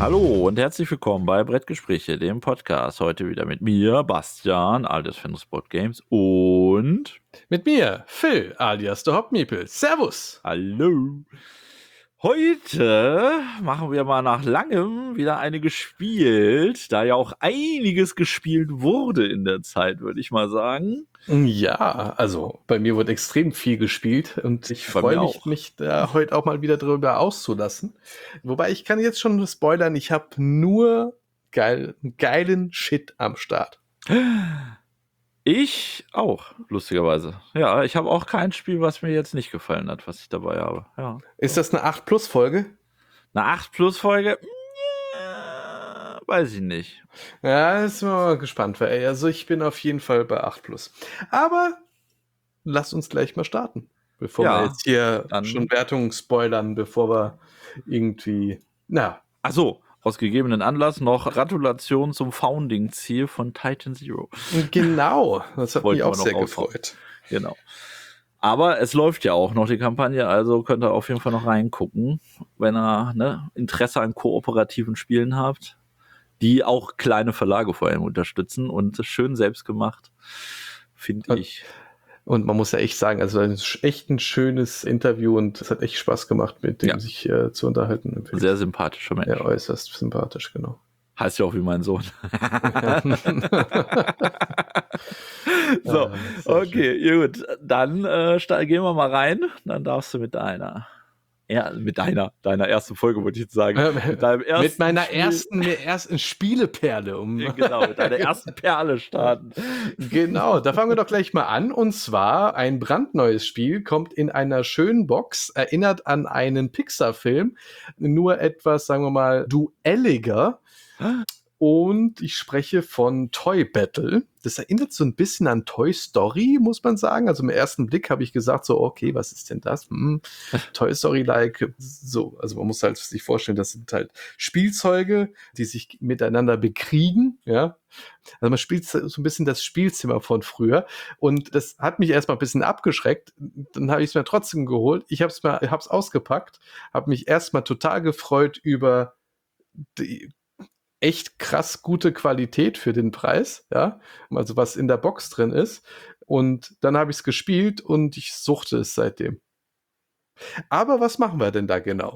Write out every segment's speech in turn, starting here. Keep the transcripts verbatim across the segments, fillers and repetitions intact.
Hallo und herzlich willkommen bei Brettgespräche, dem Podcast. Heute wieder mit mir, Bastian, alias Fendersport Games und mit mir, Phil, alias der Hopmiepel. Servus! Hallo! Heute machen wir mal nach langem wieder eine gespielt, da ja auch einiges gespielt wurde in der Zeit, würde ich mal sagen. Ja, also bei mir wird extrem viel gespielt und ich Bei freue mir mich, auch. mich da heute auch mal wieder drüber auszulassen. Wobei ich kann jetzt schon spoilern, ich habe nur geil, geilen Shit am Start. Ich auch, lustigerweise. Ja, ich habe auch kein Spiel, was mir jetzt nicht gefallen hat, was ich dabei habe. Ja. Ist das eine acht Plus Folge? Eine acht Plus Folge? Ja, weiß ich nicht. Ja, ist mal gespannt. Weil, also ich bin auf jeden Fall bei acht Plus. Aber lass uns gleich mal starten. Bevor wir Ja, jetzt hier dann- schon Wertungen spoilern, bevor wir irgendwie, na, Ach so, aus gegebenen Anlass noch Gratulation zum Founding-Ziel von Titan Zero. genau, das hat Wollten mich wir auch noch sehr raushauen. gefreut. Genau. Aber es läuft ja auch noch die Kampagne, also könnt ihr auf jeden Fall noch reingucken, wenn ihr ne, Interesse an kooperativen Spielen habt, die auch kleine Verlage vor allem unterstützen und schön selbst gemacht, finde ich. Und man muss ja echt sagen, also ein echt ein schönes Interview und es hat echt Spaß gemacht, mit dem Ja. sich äh, zu unterhalten. Sehr sympathischer Mensch. Ja, äußerst sympathisch, genau. Heißt ja auch wie mein Sohn. So, Ah, sehr okay, gut. Dann äh, sta- gehen wir mal rein. Dann darfst du mit deiner, ja, mit deiner, deiner ersten Folge, würde ich jetzt sagen. Äh, Mit deinem ersten mit meiner Spiel- ersten, mir ersten Spieleperle. Um Genau, mit deiner ersten Perle starten. Genau, da fangen wir doch gleich mal an. Und zwar ein brandneues Spiel, kommt in einer schönen Box, erinnert an einen Pixar-Film, nur etwas, sagen wir mal, duelliger. Und ich spreche von Toy Battle. Das erinnert so ein bisschen an Toy Story, muss man sagen. Also im ersten Blick habe ich gesagt so, okay, was ist denn das? Hm, Toy Story-like. So, also man muss halt sich vorstellen, das sind halt Spielzeuge, die sich miteinander bekriegen, ja. Also man spielt so ein bisschen das Spielzimmer von früher. Und das hat mich erstmal ein bisschen abgeschreckt. Dann habe ich es mir trotzdem geholt. Ich habe es mal, hab's ausgepackt, habe mich erstmal total gefreut über die echt krass gute Qualität für den Preis, ja, also was in der Box drin ist. Und dann habe ich es gespielt und ich suchte es seitdem. Aber was machen wir denn da genau?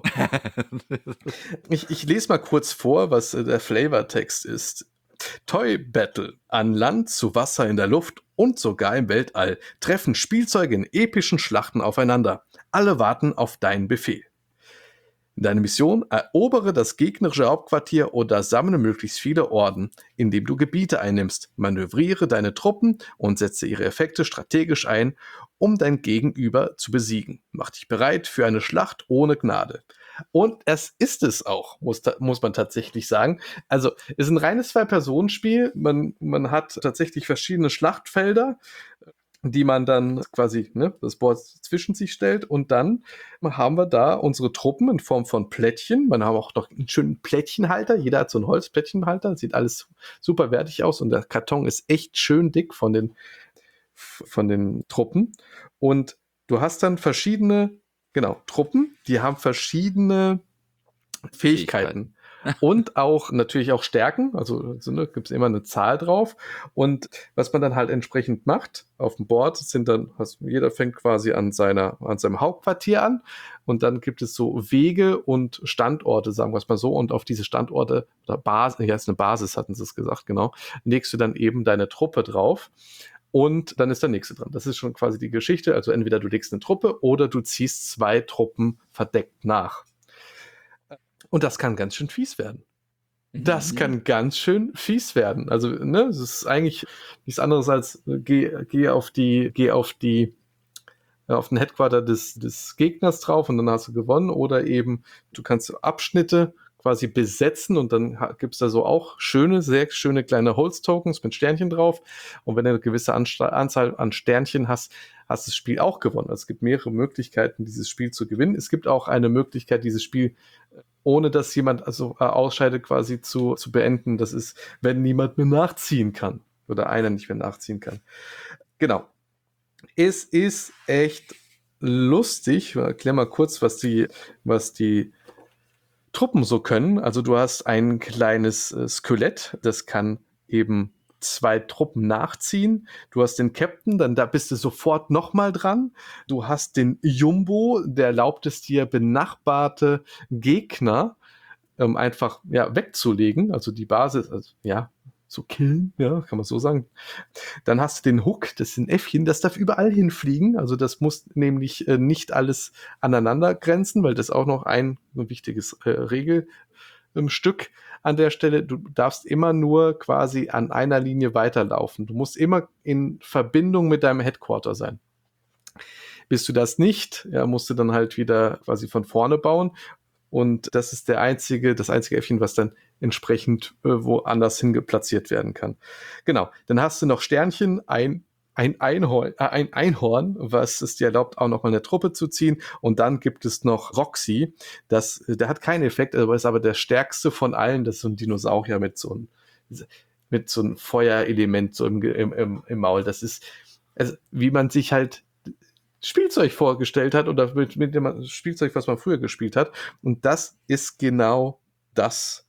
ich, ich lese mal kurz vor, was äh, der Flavortext ist. Toy Battle. An Land, zu Wasser, in der Luft und sogar im Weltall treffen Spielzeuge in epischen Schlachten aufeinander. Alle warten auf deinen Befehl. Deine Mission: Erobere das gegnerische Hauptquartier oder sammle möglichst viele Orden, indem du Gebiete einnimmst. Manövriere deine Truppen und setze ihre Effekte strategisch ein, um dein Gegenüber zu besiegen. Mach dich bereit für eine Schlacht ohne Gnade. Und es ist es auch, muss, muss man tatsächlich sagen. Also, es ist ein reines Zwei-Personen-Spiel. Man, man hat tatsächlich verschiedene Schlachtfelder, die man dann quasi, ne, das Board zwischen sich stellt, und dann haben wir da unsere Truppen in Form von Plättchen. Man hat auch noch einen schönen Plättchenhalter. Jeder hat so einen Holzplättchenhalter. Sieht alles super wertig aus und der Karton ist echt schön dick von den, von den Truppen. Und du hast dann verschiedene, genau, Truppen, die haben verschiedene Fähigkeiten. Fähigkeiten. Und auch natürlich auch Stärken, also, also ne, gibt es immer eine Zahl drauf. Und was man dann halt entsprechend macht auf dem Board, sind dann, also jeder fängt quasi an seiner, an seinem Hauptquartier an, und dann gibt es so Wege und Standorte, sagen wir es mal so, und auf diese Standorte oder Basis, ja, ist eine Basis, hatten sie es gesagt, genau, legst du dann eben deine Truppe drauf. Und dann ist der nächste dran. Das ist schon quasi die Geschichte. Also entweder du legst eine Truppe oder du ziehst zwei Truppen verdeckt nach. Und das kann ganz schön fies werden. Das Mhm. kann ganz schön fies werden. Also, ne, es ist eigentlich nichts anderes als äh, geh, geh auf die, geh auf die, ja, auf den Headquarter des, des Gegners drauf und dann hast du gewonnen. Oder eben, du kannst Abschnitte quasi besetzen und dann gibt es da so auch schöne, sehr schöne kleine Holz-Tokens mit Sternchen drauf. Und wenn du eine gewisse Ansta- Anzahl an Sternchen hast, hast das Spiel auch gewonnen. Also es gibt mehrere Möglichkeiten, dieses Spiel zu gewinnen. Es gibt auch eine Möglichkeit, dieses Spiel ohne dass jemand also äh, ausscheidet, quasi zu, zu beenden. Das ist, wenn niemand mehr nachziehen kann. Oder einer nicht mehr nachziehen kann. Genau. Es ist echt lustig. Ich erklär mal kurz, was die, was die Truppen so können. Also du hast ein kleines äh, Skelett, das kann eben zwei Truppen nachziehen. Du hast den Captain, dann da bist du sofort nochmal dran. Du hast den Jumbo, der erlaubt es dir, benachbarte Gegner ähm, einfach ja, wegzulegen. Also die Basis, also, ja, zu killen, ja, kann man so sagen. Dann hast du den Hook, das ist ein Äffchen, das darf überall hinfliegen. Also das muss nämlich äh, nicht alles aneinander grenzen, weil das auch noch ein, ein wichtiges äh, Regelstück an der Stelle. Du darfst immer nur quasi an einer Linie weiterlaufen. Du musst immer in Verbindung mit deinem Headquarter sein. Bist du das nicht, ja, musst du dann halt wieder quasi von vorne bauen. Und das ist der einzige, das einzige Äffchen, was dann entsprechend äh, woanders hingeplatziert werden kann. Genau. Dann hast du noch Sternchen, ein, ein, Einhorn, äh, ein Einhorn, was es dir erlaubt, auch noch mal eine Truppe zu ziehen. Und dann gibt es noch Roxy. Das, der hat keinen Effekt, aber ist aber der stärkste von allen. Das ist so ein Dinosaurier mit so einem, mit so einem Feuerelement so im, im, im, im Maul. Das ist, also, wie man sich halt Spielzeug vorgestellt hat oder mit, mit dem Spielzeug, was man früher gespielt hat. Und das ist genau das,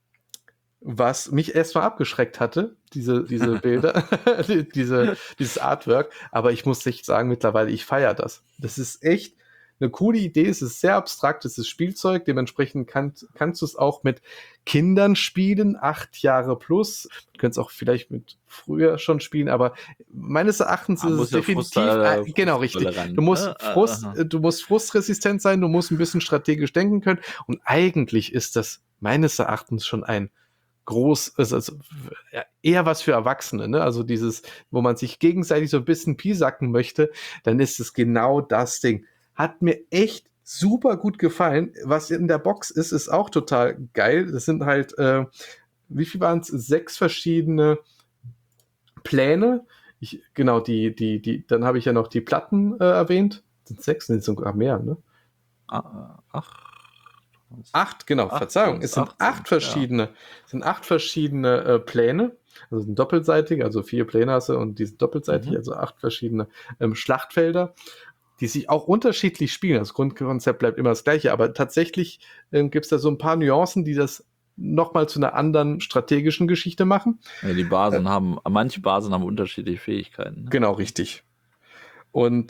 was mich erstmal abgeschreckt hatte, diese, diese Bilder, diese, dieses Artwork. Aber ich muss echt sagen, mittlerweile, ich feiere das. Das ist echt eine coole Idee. Es ist sehr abstrakt, es ist Spielzeug. Dementsprechend kann, kannst du es auch mit Kindern spielen, acht Jahre plus. Du könntest auch vielleicht mit früher schon spielen, aber meines Erachtens Man ist muss es ja definitiv, Frust- äh, genau, richtig. Frusttolerant, Du musst ne? Frust, Aha. du musst frustresistent sein, du musst ein bisschen strategisch denken können. Und eigentlich ist das meines Erachtens schon ein groß, also ja, eher was für Erwachsene, ne? Also dieses, wo man sich gegenseitig so ein bisschen piesacken möchte, dann ist es genau das Ding. Hat mir echt super gut gefallen. Was in der Box ist, ist auch total geil. Das sind halt, äh, wie viel waren es? Sechs verschiedene Pläne. Ich, genau, die, die, die, dann habe ich ja noch die Platten äh, erwähnt. Sind sechs, sind sogar mehr, ne? Ah, Ach. Acht, genau, Acht Verzeihung. sind's, Es sind acht acht sind's, verschiedene, es sind acht verschiedene äh, Pläne. Also sind doppelseitig, also vier Pläne hast du und die sind doppelseitig, Mhm. also acht verschiedene ähm, Schlachtfelder, die sich auch unterschiedlich spielen. Das Grundkonzept bleibt immer das gleiche, aber tatsächlich ähm, gibt es da so ein paar Nuancen, die das nochmal zu einer anderen strategischen Geschichte machen. Ja, die Basen haben, manche Basen haben unterschiedliche Fähigkeiten. Ne? Genau, richtig. Und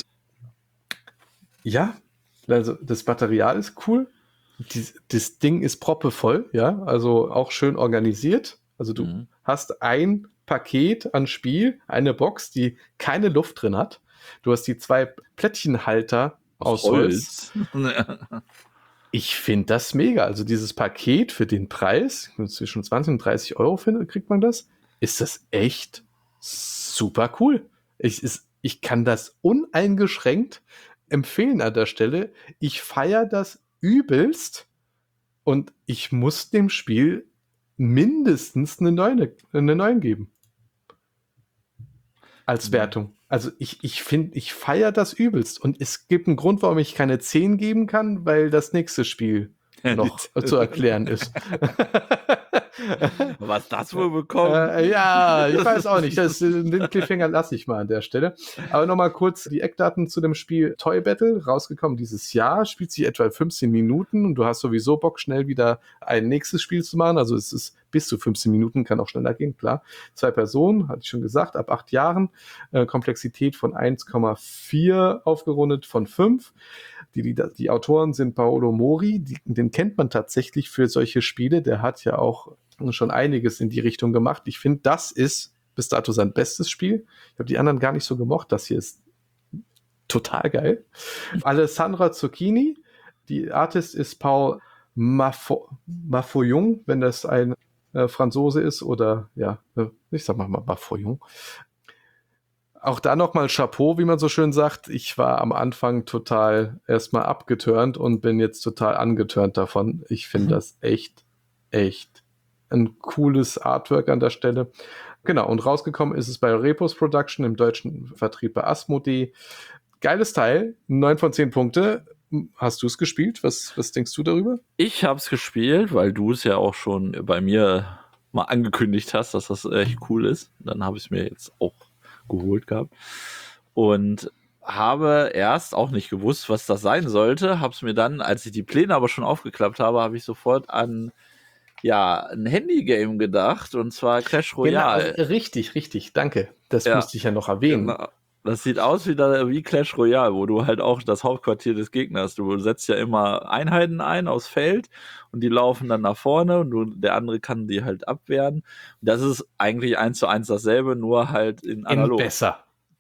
ja, also das Material ist cool. Die, das Ding ist proppevoll, ja, also auch schön organisiert. Also du Mhm. hast ein Paket an Spiel, eine Box, die keine Luft drin hat. Du hast die zwei Plättchenhalter aus, aus Holz. Holz. Ich finde das mega. Also dieses Paket für den Preis, zwischen zwanzig und dreißig Euro finde, kriegt man das, ist das echt super cool. Ich, ist, ich kann das uneingeschränkt empfehlen an der Stelle. Ich feiere das übelst und ich muss dem Spiel mindestens eine neun, eine neun geben. Als Wertung. Also ich, ich finde, ich feiere das übelst. Und es gibt einen Grund, warum ich keine zehn geben kann, weil das nächste Spiel noch zu erklären ist. Was das wohl bekommen? Äh, ja, ich weiß auch nicht. Das, den Cliffhanger lasse ich mal an der Stelle. Aber nochmal kurz die Eckdaten zu dem Spiel Toy Battle. Rausgekommen dieses Jahr, spielt sich etwa fünfzehn Minuten und du hast sowieso Bock, schnell wieder ein nächstes Spiel zu machen. Also es ist bis zu fünfzehn Minuten, kann auch schneller gehen, klar. Zwei Personen, hatte ich schon gesagt, ab acht Jahren. Äh, Komplexität von eins Komma vier aufgerundet von fünf. Die, die, die Autoren sind Paolo Mori, die, den kennt man tatsächlich für solche Spiele. Der hat ja auch schon einiges in die Richtung gemacht. Ich finde, das ist bis dato sein bestes Spiel. Ich habe die anderen gar nicht so gemocht. Das hier ist total geil. Alessandra Zucchini, die Artist ist Paul Mafo- Mafoyung, wenn das ein äh, Franzose ist oder ja, ich sag mal Mafoyung. Auch da nochmal Chapeau, wie man so schön sagt. Ich war am Anfang total erstmal abgeturnt und bin jetzt total angeturnt davon. Ich finde mhm. das echt, echt ein cooles Artwork an der Stelle. Genau, und rausgekommen ist es bei Repos Production im deutschen Vertrieb bei Asmodee. Geiles Teil, neun von zehn Punkte. Hast du es gespielt? Was, was denkst du darüber? Ich habe es gespielt, weil du es ja auch schon bei mir mal angekündigt hast, dass das echt cool ist. Dann habe ich es mir jetzt auch geholt gehabt. Und habe erst auch nicht gewusst, was das sein sollte, habe es mir dann, als ich die Pläne aber schon aufgeklappt habe, habe ich sofort an ja, ein Handy-Game gedacht, und zwar Clash Royale. Genau, richtig, richtig, danke. Das Ja, musste ich ja noch erwähnen. Genau. Das sieht aus wie, da, wie Clash Royale, wo du halt auch das Hauptquartier des Gegners, du setzt ja immer Einheiten ein aufs Feld und die laufen dann nach vorne und du, der andere kann die halt abwehren. Und das ist eigentlich eins zu eins dasselbe, nur halt in analog. In besser.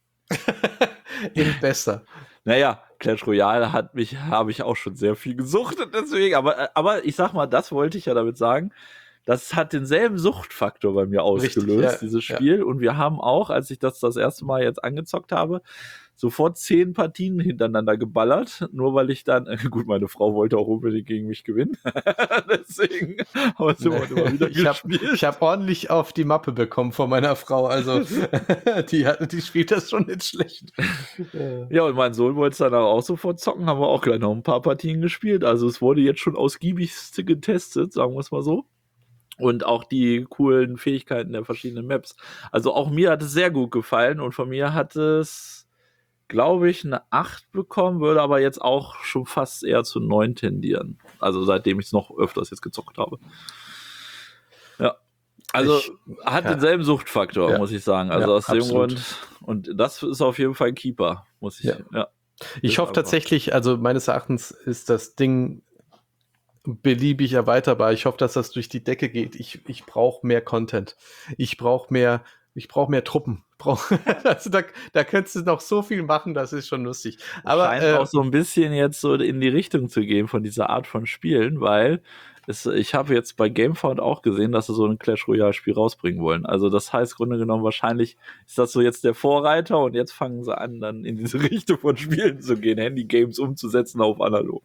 in besser. Naja, Clash Royale hat mich, habe ich auch schon sehr viel gesuchtet, deswegen, aber, aber ich sag mal, das wollte ich ja damit sagen, das hat denselben Suchtfaktor bei mir ausgelöst, Richtig, ja, dieses Spiel. Ja. Und wir haben auch, als ich das das erste Mal jetzt angezockt habe, sofort zehn Partien hintereinander geballert, nur weil ich dann, gut, meine Frau wollte auch unbedingt gegen mich gewinnen, deswegen haben wir es immer, immer wieder ich gespielt. Hab, ich habe ordentlich auf die Mappe bekommen von meiner Frau, also die, hat, die spielt das schon nicht schlecht. Ja, und mein Sohn wollte es dann auch sofort zocken, haben wir auch gleich noch ein paar Partien gespielt, also es wurde jetzt schon ausgiebigst getestet, sagen wir es mal so. Und auch die coolen Fähigkeiten der verschiedenen Maps. Also auch mir hat es sehr gut gefallen und von mir hat es, glaube ich, eine acht bekommen, würde aber jetzt auch schon fast eher zu neun tendieren. Also seitdem ich es noch öfters jetzt gezockt habe. Ja. Also ich, hat ja. denselben Suchtfaktor, ja. muss ich sagen. Also ja, aus dem absolut. Grund. Und das ist auf jeden Fall ein Keeper, muss ich. Ja. ja. Ich hoffe einfach. tatsächlich, also meines Erachtens ist das Ding beliebig erweiterbar. Ich hoffe, dass das durch die Decke geht. Ich, ich brauche mehr Content. Ich brauche mehr, ich brauche mehr Truppen. Brauch, also da, da könntest du noch so viel machen, das ist schon lustig. Aber scheint äh, auch so ein bisschen jetzt so in die Richtung zu gehen von dieser Art von Spielen, weil es, ich habe jetzt bei Gamefound auch gesehen, dass sie so ein Clash Royale Spiel rausbringen wollen. Also das heißt, im Grunde genommen, wahrscheinlich ist das so jetzt der Vorreiter und jetzt fangen sie an, dann in diese Richtung von Spielen zu gehen, Handy-Games umzusetzen auf analog.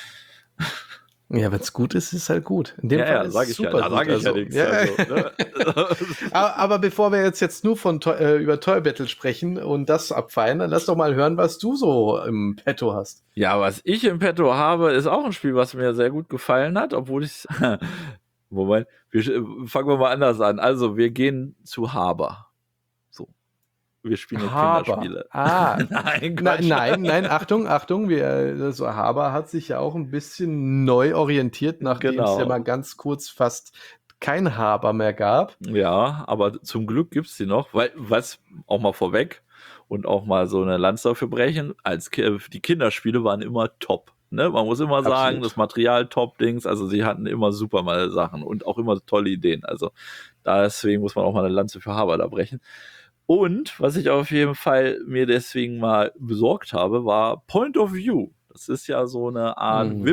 Ja, wenn es gut ist, ist es halt gut. In dem ja, Fall ja, ist sag es ich super ja, da sage ich also, ja nichts. Ja. Also, ne? aber, aber bevor wir jetzt, jetzt nur von äh, über Toy Battle sprechen und das abfeiern, dann lass doch mal hören, was du so im Petto hast. Ja, was ich im Petto habe, ist auch ein Spiel, was mir sehr gut gefallen hat, obwohl ich Moment, wir, fangen wir mal anders an. Also, wir gehen zu Haber. So. Wir spielen jetzt Kinderspiele. Ah, nein, Na, nein, nein, Achtung, Achtung, wir, also Haber hat sich ja auch ein bisschen neu orientiert, nachdem genau. es ja mal ganz kurz fast kein Haber mehr gab. Ja, aber zum Glück gibt es die noch, weil, was auch mal vorweg und auch mal so eine Lanze dafür brechen, als die Kinderspiele waren immer top. Ne? Man muss immer sagen, Absolut. das Material top-Dings, also sie hatten immer super mal Sachen und auch immer tolle Ideen. Also deswegen muss man auch mal eine Lanze für Haber da brechen. Und was ich auf jeden Fall mir deswegen mal besorgt habe, war Point of View. Das ist ja so eine Art mm.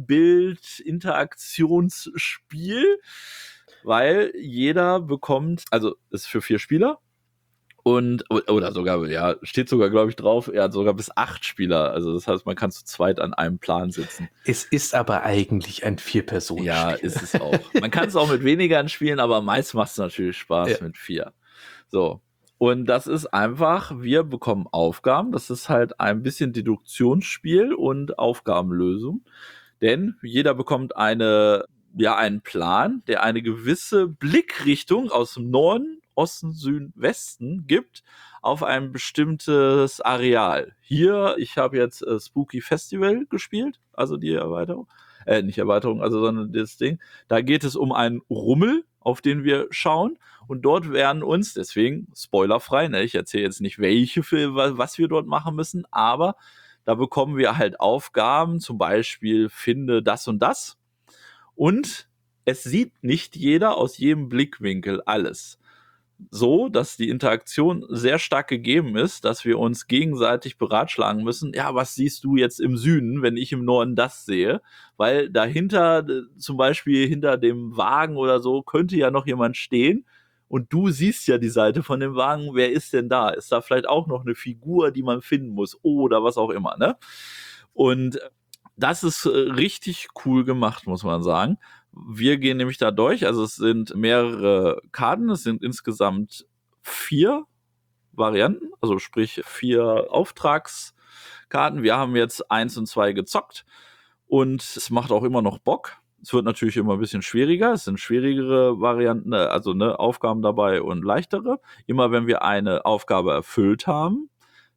Wimmelbild-Interaktionsspiel, weil jeder bekommt, also ist für vier Spieler und, oder sogar, ja, steht sogar, glaube ich, drauf, er hat sogar bis acht Spieler. Also das heißt, man kann zu zweit an einem Plan sitzen. Es ist aber eigentlich ein Vier-Personen-Spiel. Ja, ist es auch. Man kann es auch mit weniger spielen, aber meist macht es natürlich Spaß ja. mit vier. So. Und das ist einfach, wir bekommen Aufgaben, das ist halt ein bisschen Deduktionsspiel und Aufgabenlösung, denn jeder bekommt eine, ja, einen Plan, der eine gewisse Blickrichtung aus dem Norden, Osten, Süden, Westen gibt auf ein bestimmtes Areal. Hier, ich habe jetzt äh, Spooky Festival gespielt, also die Erweiterung, äh, nicht Erweiterung, also sondern das Ding, da geht es um einen Rummel, auf den wir schauen. Und dort werden uns, deswegen spoilerfrei, ne, ich erzähle jetzt nicht, welche Filme, was wir dort machen müssen, aber da bekommen wir halt Aufgaben, zum Beispiel finde das und das. Und es sieht nicht jeder aus jedem Blickwinkel alles. So, dass die Interaktion sehr stark gegeben ist, dass wir uns gegenseitig beratschlagen müssen, ja, was siehst du jetzt im Süden, wenn ich im Norden das sehe? Weil dahinter, zum Beispiel hinter dem Wagen oder so, könnte ja noch jemand stehen und du siehst ja die Seite von dem Wagen, wer ist denn da? Ist da vielleicht auch noch eine Figur, die man finden muss oder was auch immer, ne? Und das ist richtig cool gemacht, muss man sagen. Wir gehen nämlich da durch, also es sind mehrere Karten, es sind insgesamt vier Varianten, also sprich vier Auftragskarten. Wir haben jetzt eins und zwei gezockt und es macht auch immer noch Bock. Es wird natürlich immer ein bisschen schwieriger, es sind schwierigere Varianten, also ne, Aufgaben dabei und leichtere. Immer wenn wir eine Aufgabe erfüllt haben,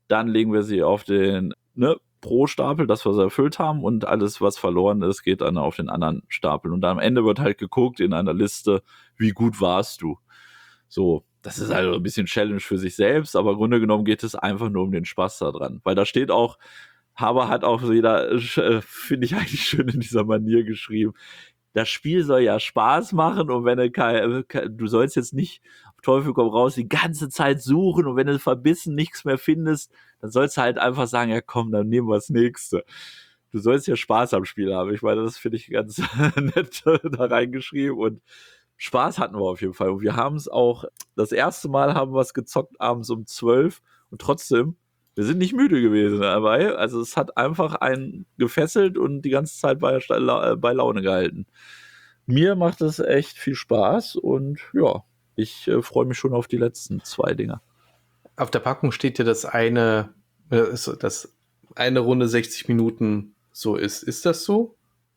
dann legen wir sie auf den, ne, Pro-Stapel, das, was wir erfüllt haben, und alles, was verloren ist, geht dann auf den anderen Stapel. Und am Ende wird halt geguckt in einer Liste, wie gut warst du. So, das ist also ein bisschen Challenge für sich selbst, aber im Grunde genommen geht es einfach nur um den Spaß da dran. Weil da steht auch, Haber hat auch wieder, äh, finde ich eigentlich schön in dieser Manier geschrieben, das Spiel soll ja Spaß machen, und wenn du kein, du sollst jetzt nicht auf Teufel komm raus die ganze Zeit suchen, und wenn du verbissen nichts mehr findest, dann sollst du halt einfach sagen, ja komm, dann nehmen wir das nächste. Du sollst ja Spaß am Spiel haben. Ich meine, das finde ich ganz nett da reingeschrieben, und Spaß hatten wir auf jeden Fall. Und wir haben es auch, das erste Mal haben wir es gezockt abends um zwölf, und trotzdem, wir sind nicht müde gewesen dabei. Also es hat einfach einen gefesselt und die ganze Zeit bei, bei Laune gehalten. Mir macht es echt viel Spaß, und ja, ich äh, freue mich schon auf die letzten zwei Dinger. Auf der Packung steht ja, dass eine, dass eine Runde sechzig Minuten so ist. Ist das so?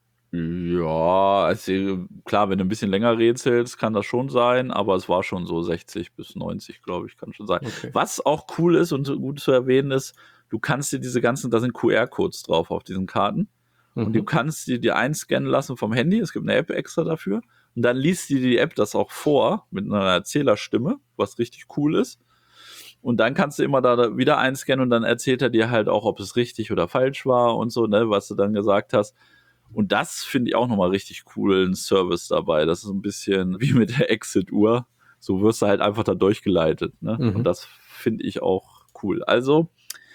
Ja, also klar, wenn du ein bisschen länger rätselst, kann das schon sein, aber es war schon so sechzig bis neunzig, glaube ich, kann schon sein. Okay. Was auch cool ist und gut zu erwähnen ist, du kannst dir diese ganzen, da sind Q R-Codes drauf auf diesen Karten, mhm. und du kannst die dir einscannen lassen vom Handy, es gibt eine App extra dafür, und dann liest dir die App das auch vor mit einer Erzählerstimme, was richtig cool ist. Und dann kannst du immer da wieder einscannen, und dann erzählt er dir halt auch, ob es richtig oder falsch war und so, ne, was du dann gesagt hast. Und das finde ich auch nochmal richtig cool, ein Service dabei. Das ist ein bisschen wie mit der Exit-Uhr. So wirst du halt einfach da durchgeleitet. Ne? Mhm. Und das finde ich auch cool. Also,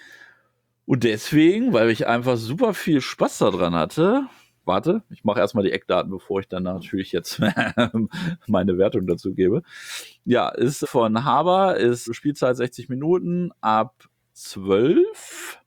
und deswegen, weil ich einfach super viel Spaß daran hatte, warte, ich mache erstmal die Eckdaten, bevor ich dann natürlich jetzt meine Wertung dazu gebe. Ja, ist von Haber, ist Spielzeit sechzig Minuten ab zwölf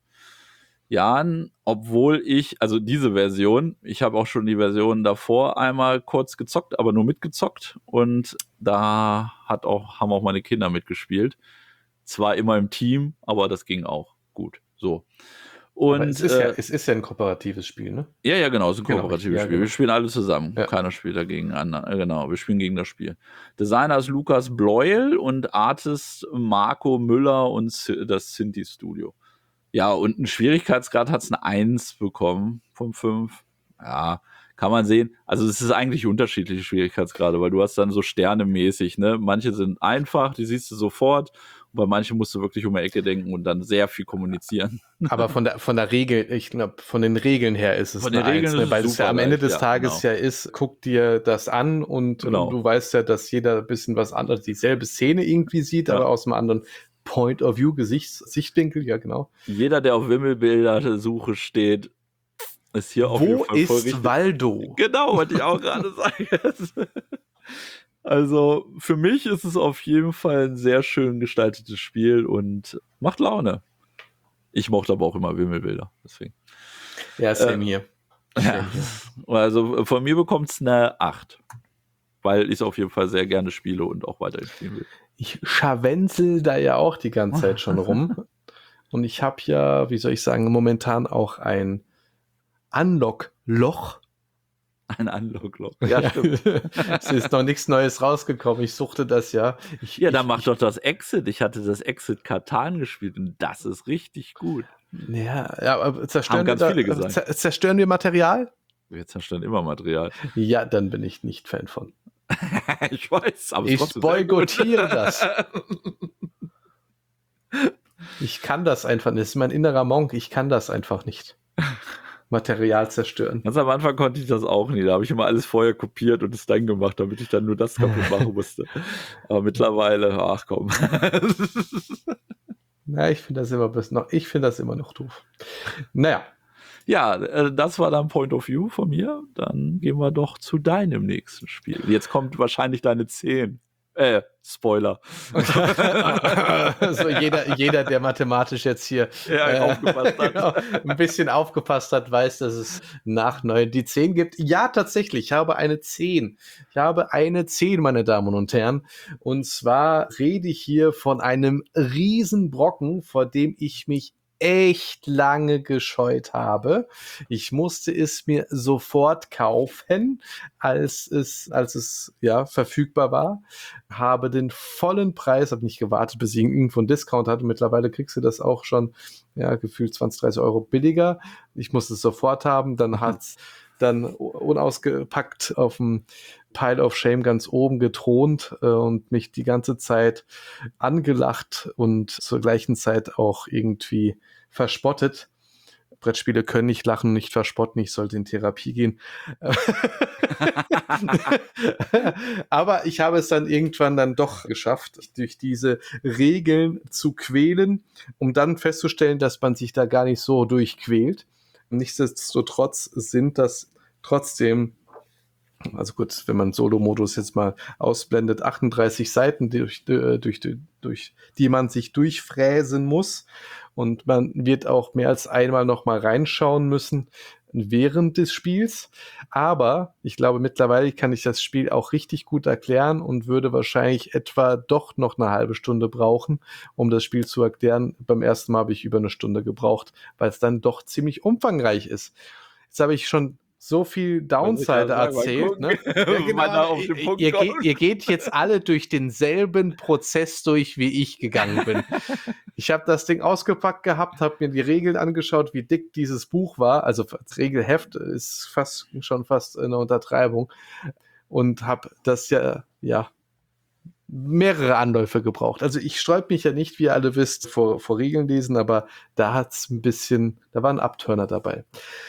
Jahren, obwohl ich, also diese Version, ich habe auch schon die Version davor einmal kurz gezockt, aber nur mitgezockt, und da hat auch, haben auch meine Kinder mitgespielt. Zwar immer im Team, aber das ging auch gut. So. Und aber es ist, äh, ja, es ist ja ein kooperatives Spiel, ne? Ja, ja, genau, es ist ein genau, kooperatives ja, Spiel. Genau. Wir spielen alle zusammen. Ja. Keiner spielt dagegen anderen. Genau, wir spielen gegen das Spiel. Designer ist Lukas Bleuel und Artist Marco Müller und das Sinti Studio. Ja, und einen Schwierigkeitsgrad hat es eine eins bekommen von fünf. Ja, kann man sehen. Also es ist eigentlich unterschiedliche Schwierigkeitsgrade, weil du hast dann so sternemäßig, ne? Manche sind einfach, die siehst du sofort. Und bei manchen musst du wirklich um die Ecke denken und dann sehr viel kommunizieren. Aber von der von der Regel, ich glaube, von den Regeln her ist es von den eine Regeln eins, ne? Weil es ja am Ende des ja, Tages genau. ja ist, guck dir das an, und, genau. und du weißt ja, dass jeder ein bisschen was anderes, dieselbe Szene irgendwie sieht, ja. aber aus einem anderen Point of View, Gesichts, Sichtwinkel, ja genau. Jeder, der auf Wimmelbilder-Suche steht, ist hier auf Wo jeden Fall voll ist richtig. Waldo? Genau, wollte ich auch gerade sagen. Also für mich ist es auf jeden Fall ein sehr schön gestaltetes Spiel und macht Laune. Ich mochte aber auch immer Wimmelbilder, deswegen. Ja, same äh, hier. Ja. Also von mir bekommt es eine acht, weil ich es auf jeden Fall sehr gerne spiele und auch weiterhin spielen will. Ich scharwenzel da ja auch die ganze Zeit schon rum. Und ich habe ja, wie soll ich sagen, momentan auch ein Unlock-Loch. Ein Unlock-Loch. Ja, stimmt. Es ist noch nichts Neues rausgekommen. Ich suchte das ja. Ich, ja, dann ich, mach ich, doch das Exit. Ich hatte das Exit Katan gespielt und das ist richtig gut. Ja, ja, aber zerstören, Haben ganz wir viele da, gesagt. zerstören wir Material? Wir zerstören immer Material. Ja, dann bin ich nicht Fan von. Ich weiß, aber ich boykottiere das. Ich kann das einfach nicht. Das ist mein innerer Monk. Ich kann das einfach nicht. Material zerstören. Ganz am Anfang konnte ich das auch nie. Da habe ich immer alles vorher kopiert und es dann gemacht, damit ich dann nur das kaputt machen musste. Aber mittlerweile, ach komm. Ja, ich finde das immer bis noch, ich finde das immer noch doof. Naja. Ja, das war dann Point of View von mir. Dann gehen wir doch zu deinem nächsten Spiel. Jetzt kommt wahrscheinlich deine zehn. Äh, Spoiler. So jeder, jeder, der mathematisch jetzt hier ja, äh, aufgepasst hat. Genau, ein bisschen aufgepasst hat, weiß, dass es nach neun die zehn gibt. Ja, tatsächlich, ich habe eine zehn. Ich habe eine zehn, meine Damen und Herren. Und zwar rede ich hier von einem Riesenbrocken, vor dem ich mich echt lange gescheut habe. Ich musste es mir sofort kaufen, als es, als es ja verfügbar war. Habe den vollen Preis, habe nicht gewartet, bis ich irgendwo einen Discount hatte. Mittlerweile kriegst du das auch schon, ja, gefühlt zwanzig, dreißig Euro billiger. Ich musste es sofort haben. Dann hat's dann unausgepackt auf dem Pile of Shame ganz oben gethront äh, und mich die ganze Zeit angelacht und zur gleichen Zeit auch irgendwie verspottet. Brettspiele können nicht lachen, nicht verspotten, ich sollte in Therapie gehen. Aber ich habe es dann irgendwann dann doch geschafft, durch diese Regeln zu quälen, um dann festzustellen, dass man sich da gar nicht so durchquält. Nichtsdestotrotz sind das trotzdem, also gut, wenn man Solo-Modus jetzt mal ausblendet, achtunddreißig Seiten, durch, durch, durch, durch die man sich durchfräsen muss. Und man wird auch mehr als einmal noch mal reinschauen müssen während des Spiels. Aber ich glaube, mittlerweile kann ich das Spiel auch richtig gut erklären und würde wahrscheinlich etwa doch noch eine halbe Stunde brauchen, um das Spiel zu erklären. Beim ersten Mal habe ich über eine Stunde gebraucht, weil es dann doch ziemlich umfangreich ist. Jetzt habe ich schon so viel Downside erzählt. Ne? Ja, genau. ihr, ihr, geht, ihr geht jetzt alle durch denselben Prozess durch, wie ich gegangen bin. Ich habe das Ding ausgepackt gehabt, habe mir die Regeln angeschaut, wie dick dieses Buch war. Also das Regelheft ist fast schon fast eine Untertreibung. Und habe das ja, ja, mehrere Anläufe gebraucht. Also ich sträub mich ja nicht, wie ihr alle wisst, vor, vor Regeln lesen, aber da hat's ein bisschen, da war ein Abturner dabei.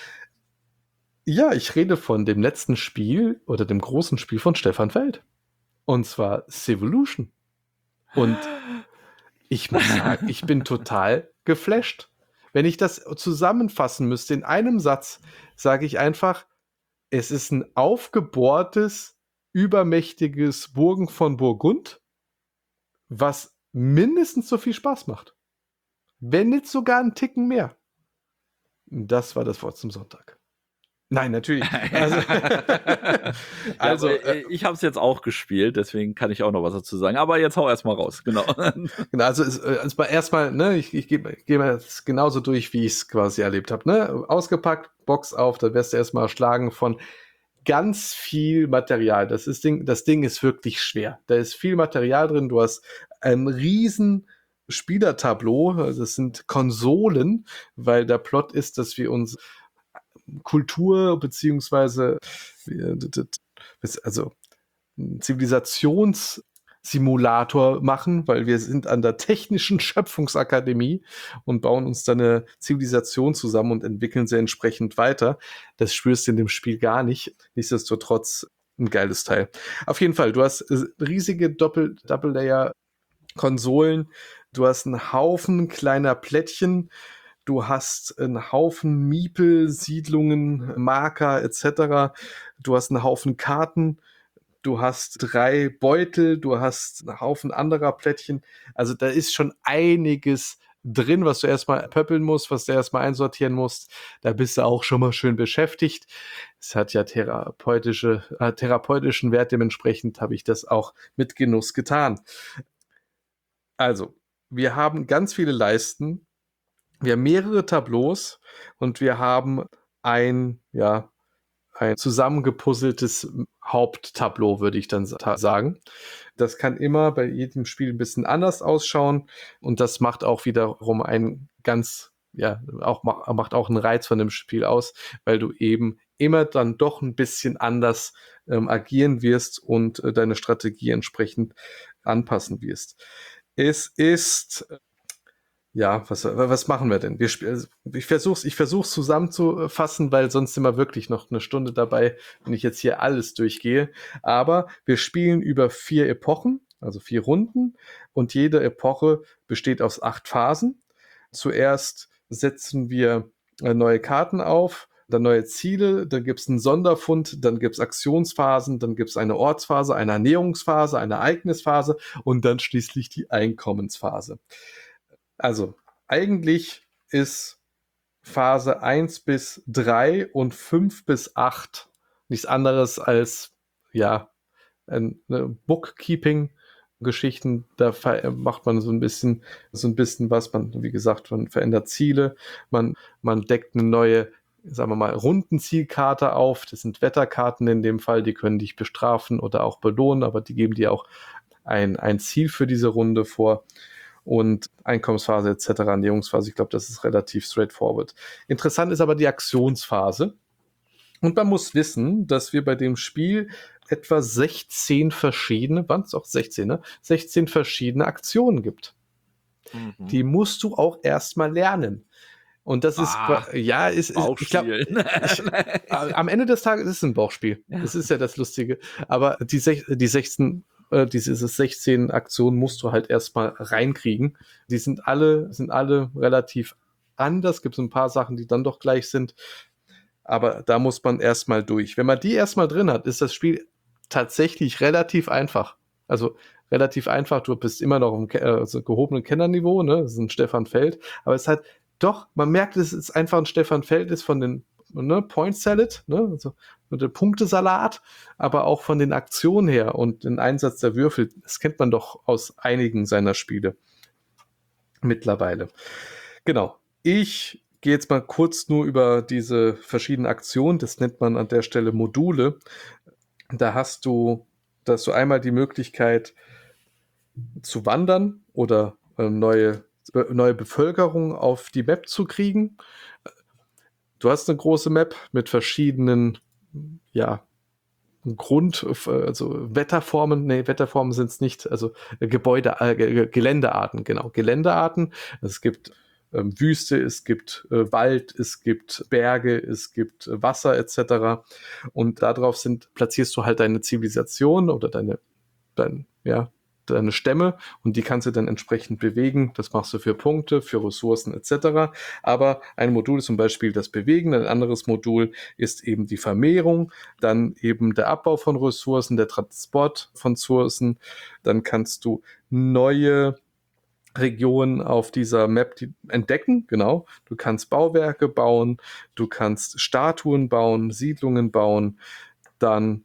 Ja, ich rede von dem letzten Spiel oder dem großen Spiel von Stefan Feld. Und zwar Civolution. Und ich muss sagen, ich bin total geflasht. Wenn ich das zusammenfassen müsste in einem Satz, sage ich einfach, es ist ein aufgebohrtes, übermächtiges Burgen von Burgund, was mindestens so viel Spaß macht. Wenn nicht sogar einen Ticken mehr. Das war das Wort zum Sonntag. Nein, natürlich. Also, also ja, äh, ich habe es jetzt auch gespielt, deswegen kann ich auch noch was dazu sagen. Aber jetzt hau erstmal raus, genau. Genau, also, also erstmal, ne, ich, ich gehe geh mal jetzt genauso durch, wie ich es quasi erlebt habe. Ne? Ausgepackt, Box auf, da wirst du erstmal erschlagen von ganz viel Material. Das, ist Ding, das Ding ist wirklich schwer. Da ist viel Material drin. Du hast ein riesen Spielertableau. Das sind Konsolen, weil der Plot ist, dass wir uns Kultur beziehungsweise also Zivilisationssimulator machen, weil wir sind an der Technischen Schöpfungsakademie und bauen uns dann eine Zivilisation zusammen und entwickeln sie entsprechend weiter. Das spürst du in dem Spiel gar nicht. Nichtsdestotrotz ein geiles Teil. Auf jeden Fall, du hast riesige Doppel- Double-Layer-Konsolen, du hast einen Haufen kleiner Plättchen, du hast einen Haufen Miepel, Siedlungen, Marker et cetera. Du hast einen Haufen Karten, du hast drei Beutel, du hast einen Haufen anderer Plättchen. Also da ist schon einiges drin, was du erstmal pöppeln musst, was du erstmal einsortieren musst. Da bist du auch schon mal schön beschäftigt. Es hat ja therapeutische, äh, therapeutischen Wert, dementsprechend habe ich das auch mit Genuss getan. Also, wir haben ganz viele Leisten. Wir haben mehrere Tableaus und wir haben ein, ja, ein zusammengepuzzeltes Haupttableau, würde ich dann sagen. Das kann immer bei jedem Spiel ein bisschen anders ausschauen und das macht auch wiederum einen ganz, ja, auch macht auch einen Reiz von dem Spiel aus, weil du eben immer dann doch ein bisschen anders ähm, agieren wirst und äh, deine Strategie entsprechend anpassen wirst. Es ist Ja, was, was machen wir denn? Wir, ich versuche ich versuch's zusammenzufassen, weil sonst sind wir wirklich noch eine Stunde dabei, wenn ich jetzt hier alles durchgehe. Aber wir spielen über vier Epochen, also vier Runden, und jede Epoche besteht aus acht Phasen. Zuerst setzen wir neue Karten auf, dann neue Ziele, dann gibt es einen Sonderfund, dann gibt es Aktionsphasen, dann gibt es eine Ortsphase, eine Ernährungsphase, eine Ereignisphase und dann schließlich die Einkommensphase. Also, eigentlich ist Phase eins bis drei und fünf bis acht nichts anderes als, ja, ein ne, Bookkeeping, Geschichten, da ver- macht man so ein bisschen, so ein bisschen was, man, wie gesagt, man verändert Ziele, man, man deckt eine neue, sagen wir mal, Rundenzielkarte auf, das sind Wetterkarten in dem Fall, die können dich bestrafen oder auch belohnen, aber die geben dir auch ein, ein Ziel für diese Runde vor und Einkommensphase et cetera, Ernährungsphase, ich glaube, das ist relativ straightforward. Interessant ist aber die Aktionsphase. Und man muss wissen, dass wir bei dem Spiel etwa sechzehn verschiedene, waren es auch sechzehn, ne? sechzehn verschiedene Aktionen gibt. Mhm. Die musst du auch erstmal lernen. Und das ist, Ah, ja, ist, ist ich glaube, am Ende des Tages ist es ein Bauchspiel. Ja. Das ist ja das Lustige. Aber die, sech, die sechzehn, äh, diese sechzehn Aktionen musst du halt erstmal reinkriegen. Die sind alle, sind alle relativ anders. Gibt es ein paar Sachen, die dann doch gleich sind. Aber da muss man erstmal durch. Wenn man die erstmal drin hat, ist das Spiel tatsächlich relativ einfach. Also relativ einfach. Du bist immer noch im äh, also gehobenen Kennerniveau, ne? Das ist ein Stefan Feld. Aber es ist halt doch, man merkt, es ist einfach ein Stefan Feld ist von den ne, Point Salad, ne? Also der Punktesalat, aber auch von den Aktionen her und den Einsatz der Würfel. Das kennt man doch aus einigen seiner Spiele mittlerweile. Genau. Ich gehe jetzt mal kurz nur über diese verschiedenen Aktionen. Das nennt man an der Stelle Module. Da hast du, da hast du einmal die Möglichkeit zu wandern oder äh, neue, äh, neue Bevölkerung auf die Map zu kriegen. Du hast eine große Map mit verschiedenen, ja, Grund, also Wetterformen, nee, Wetterformen sind es nicht, also Gebäude, äh, Geländearten, genau, Geländearten. Es gibt ähm, Wüste, es gibt äh, Wald, es gibt Berge, es gibt äh, Wasser et cetera. Und darauf sind, platzierst du halt deine Zivilisation oder deine, dein, ja, deine Stämme und die kannst du dann entsprechend bewegen. Das machst du für Punkte, für Ressourcen et cetera. Aber ein Modul ist zum Beispiel das Bewegen, ein anderes Modul ist eben die Vermehrung, dann eben der Abbau von Ressourcen, der Transport von Ressourcen. Dann kannst du neue Regionen auf dieser Map die entdecken, genau. Du kannst Bauwerke bauen, du kannst Statuen bauen, Siedlungen bauen, dann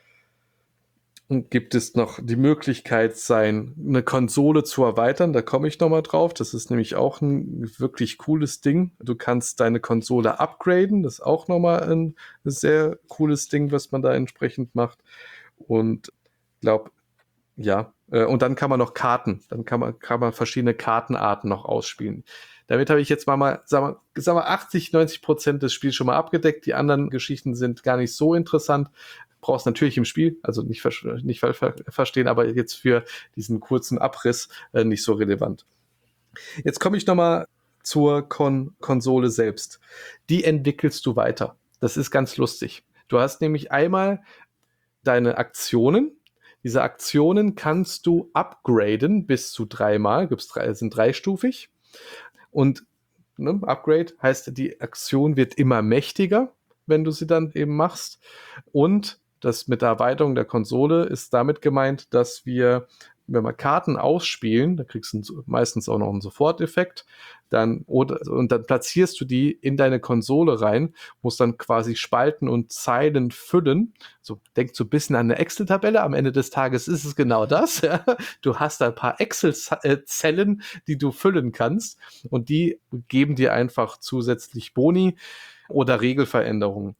gibt es noch die Möglichkeit, sein, eine Konsole zu erweitern. Da komme ich nochmal drauf. Das ist nämlich auch ein wirklich cooles Ding. Du kannst deine Konsole upgraden. Das ist auch nochmal ein sehr cooles Ding, was man da entsprechend macht. Und glaube, ja. Und dann kann man noch Karten. Dann kann man, kann man verschiedene Kartenarten noch ausspielen. Damit habe ich jetzt mal, mal sagen wir, sagen wir achtzig, neunzig Prozent des Spiels schon mal abgedeckt. Die anderen Geschichten sind gar nicht so interessant. Brauchst natürlich im Spiel, also nicht, nicht ver ver verstehen, aber jetzt für diesen kurzen Abriss äh, nicht so relevant. Jetzt komme ich nochmal zur Kon Konsole selbst. Die entwickelst du weiter. Das ist ganz lustig. Du hast nämlich einmal deine Aktionen. Diese Aktionen kannst du upgraden bis zu dreimal, gibt's drei, sind dreistufig. Und ne, Upgrade heißt, die Aktion wird immer mächtiger, wenn du sie dann eben machst. Und das mit der Erweiterung der Konsole ist damit gemeint, dass wir, wenn wir Karten ausspielen, da kriegst du meistens auch noch einen Soforteffekt, dann, oder, und dann platzierst du die in deine Konsole rein, musst dann quasi Spalten und Zeilen füllen. So, denk so ein bisschen an eine Excel-Tabelle. Am Ende des Tages ist es genau das. Ja. Du hast ein paar Excel-Zellen, die du füllen kannst und die geben dir einfach zusätzlich Boni oder Regelveränderungen.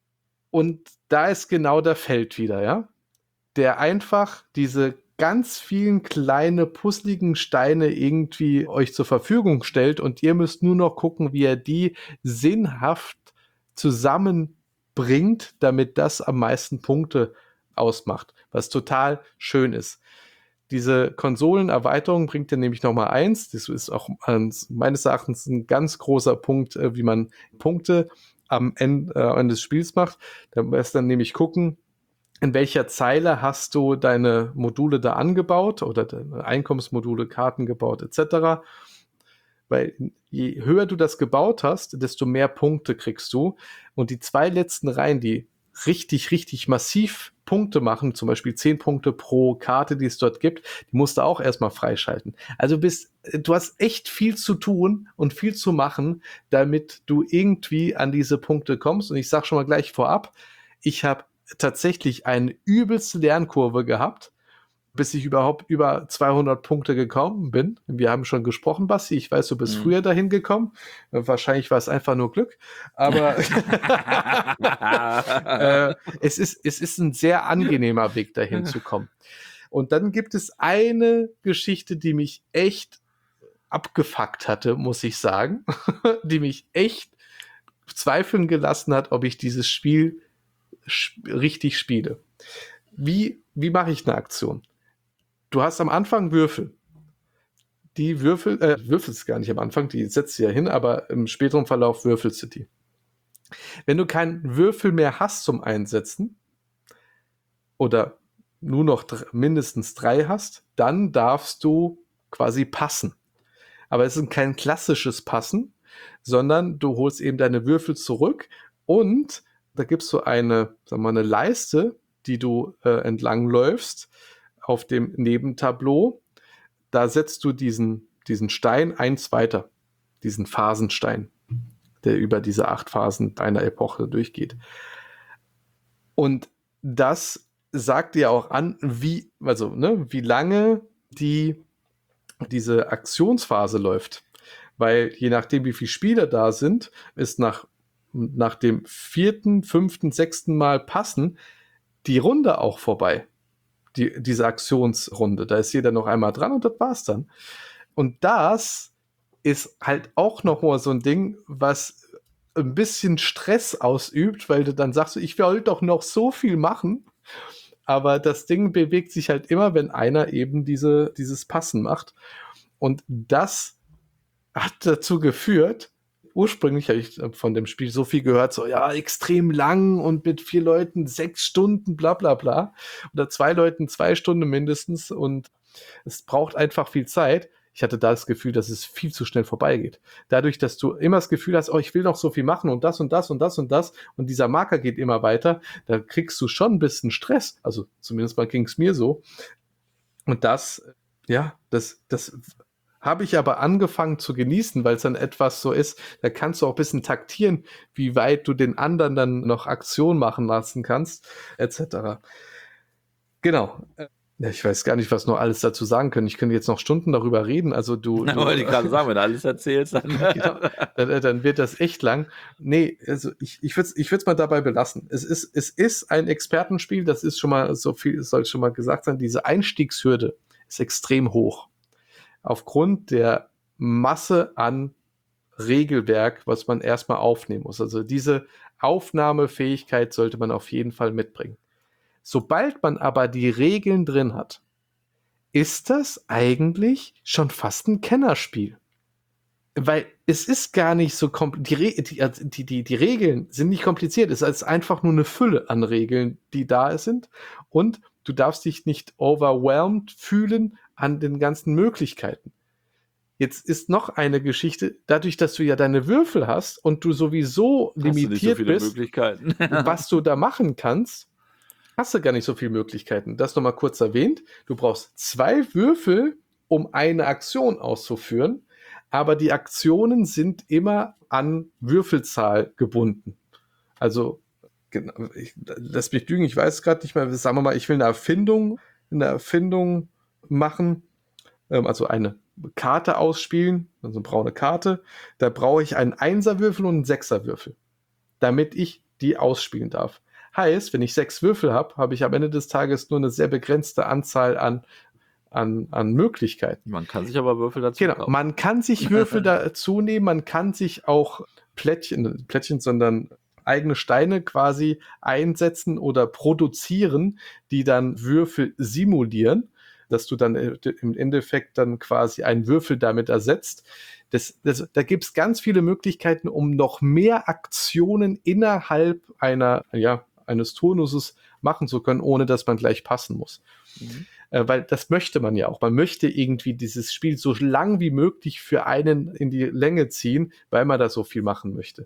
Und da ist genau der Feld wieder, ja, der einfach diese ganz vielen kleine, puzzligen Steine irgendwie euch zur Verfügung stellt und ihr müsst nur noch gucken, wie er die sinnhaft zusammenbringt, damit das am meisten Punkte ausmacht, was total schön ist. Diese Konsolenerweiterung bringt dir nämlich nochmal eins, das ist auch meines Erachtens ein ganz großer Punkt, wie man Punkte am Ende, äh, Ende des Spiels macht. Da wirst du dann nämlich gucken, in welcher Zeile hast du deine Module da angebaut oder deine Einkommensmodule, Karten gebaut et cetera. Weil je höher du das gebaut hast, desto mehr Punkte kriegst du. Und die zwei letzten Reihen, die richtig, richtig massiv Punkte machen, zum Beispiel zehn Punkte pro Karte, die es dort gibt, die musst du auch erstmal freischalten. Also bist, du hast echt viel zu tun und viel zu machen, damit du irgendwie an diese Punkte kommst. Und ich sage schon mal gleich vorab, ich habe tatsächlich eine übelste Lernkurve gehabt, bis ich überhaupt über zweihundert Punkte gekommen bin. Wir haben schon gesprochen, Basti. Ich weiß, du bist Mhm. früher dahin gekommen. Äh, Wahrscheinlich war es einfach nur Glück. Aber äh, es ist, es ist ein sehr angenehmer Weg, dahin zu kommen. Und dann gibt es eine Geschichte, die mich echt abgefuckt hatte, muss ich sagen. Die mich echt zweifeln gelassen hat, ob ich dieses Spiel sp- richtig spiele. Wie, wie mache ich eine Aktion? Du hast am Anfang Würfel. Die Würfel, äh, würfelst gar nicht am Anfang, die setzt du ja hin, aber im späteren Verlauf würfelst du die. Wenn du keinen Würfel mehr hast zum Einsetzen oder nur noch dr- mindestens drei hast, dann darfst du quasi passen. Aber es ist kein klassisches Passen, sondern du holst eben deine Würfel zurück und da gibst du eine, sagen wir mal, eine Leiste, die du äh, entlang läufst auf dem Nebentableau. Da setzt du diesen, diesen Stein eins weiter, diesen Phasenstein, der über diese acht Phasen einer Epoche durchgeht. Und das sagt dir auch an, wie, also, ne, wie lange die, diese Aktionsphase läuft. Weil je nachdem, wie viele Spieler da sind, ist nach, nach dem vierten, fünften, sechsten Mal passen die Runde auch vorbei. Die, diese Aktionsrunde. Da ist jeder noch einmal dran und das war's dann. Und das ist halt auch noch mal so ein Ding, was ein bisschen Stress ausübt, weil du dann sagst, ich will doch noch so viel machen. Aber das Ding bewegt sich halt immer, wenn einer eben diese, dieses Passen macht. Und das hat dazu geführt, ursprünglich habe ich von dem Spiel so viel gehört, so ja, extrem lang und mit vier Leuten sechs Stunden, bla bla bla. Oder zwei Leuten zwei Stunden mindestens und es braucht einfach viel Zeit. Ich hatte da das Gefühl, dass es viel zu schnell vorbeigeht. Dadurch, dass du immer das Gefühl hast, oh, ich will noch so viel machen und das und das und das und das und dieser Marker geht immer weiter, da kriegst du schon ein bisschen Stress. Also zumindest mal ging es mir so. Und das, ja, das, das habe ich aber angefangen zu genießen, weil es dann etwas so ist, da kannst du auch ein bisschen taktieren, wie weit du den anderen dann noch Aktion machen lassen kannst, et cetera. Genau. Ja, ich weiß gar nicht, was noch alles dazu sagen können. Ich könnte jetzt noch Stunden darüber reden. Also du, Na, du wollte ich gerade sagen, wenn du alles erzählst, dann. genau, dann, dann wird das echt lang. Nee, also ich, ich würde es ich würd's mal dabei belassen. Es ist, es ist ein Expertenspiel, das ist schon mal so viel, soll schon mal gesagt sein. Diese Einstiegshürde ist extrem hoch. Aufgrund der Masse an Regelwerk, was man erstmal aufnehmen muss. Also diese Aufnahmefähigkeit sollte man auf jeden Fall mitbringen. Sobald man aber die Regeln drin hat, ist das eigentlich schon fast ein Kennerspiel. Weil es ist gar nicht so kompliziert, die, die, die, die Regeln sind nicht kompliziert, es ist einfach nur eine Fülle an Regeln, die da sind und du darfst dich nicht overwhelmed fühlen an den ganzen Möglichkeiten. Jetzt ist noch eine Geschichte, dadurch, dass du ja deine Würfel hast und du sowieso Hast du nicht so limitiert viele bist, Möglichkeiten. was du da machen kannst, hast du gar nicht so viele Möglichkeiten. Das nochmal kurz erwähnt. Du brauchst zwei Würfel, um eine Aktion auszuführen, aber die Aktionen sind immer an Würfelzahl gebunden. Also, genau, ich, lass mich lügen, ich weiß gerade nicht mehr, sagen wir mal, ich will eine Erfindung, eine Erfindung machen, ähm, also eine Karte ausspielen, also eine braune Karte. Da brauche ich einen Einserwürfel und einen Sechserwürfel, damit ich die ausspielen darf. Heißt, wenn ich sechs Würfel habe, habe ich am Ende des Tages nur eine sehr begrenzte Anzahl an, an, an Möglichkeiten. Man kann sich aber Würfel dazu Genau, kaufen. man kann sich Würfel dazu nehmen, man kann sich auch Plättchen, Plättchen, sondern eigene Steine quasi einsetzen oder produzieren, die dann Würfel simulieren, dass du dann im Endeffekt dann quasi einen Würfel damit ersetzt. Das, das, da gibt es ganz viele Möglichkeiten, um noch mehr Aktionen innerhalb einer, ja, eines Turnuses machen zu können, ohne dass man gleich passen muss. Mhm. Äh, weil das möchte man ja auch. Man möchte irgendwie dieses Spiel so lang wie möglich für einen in die Länge ziehen, weil man da so viel machen möchte.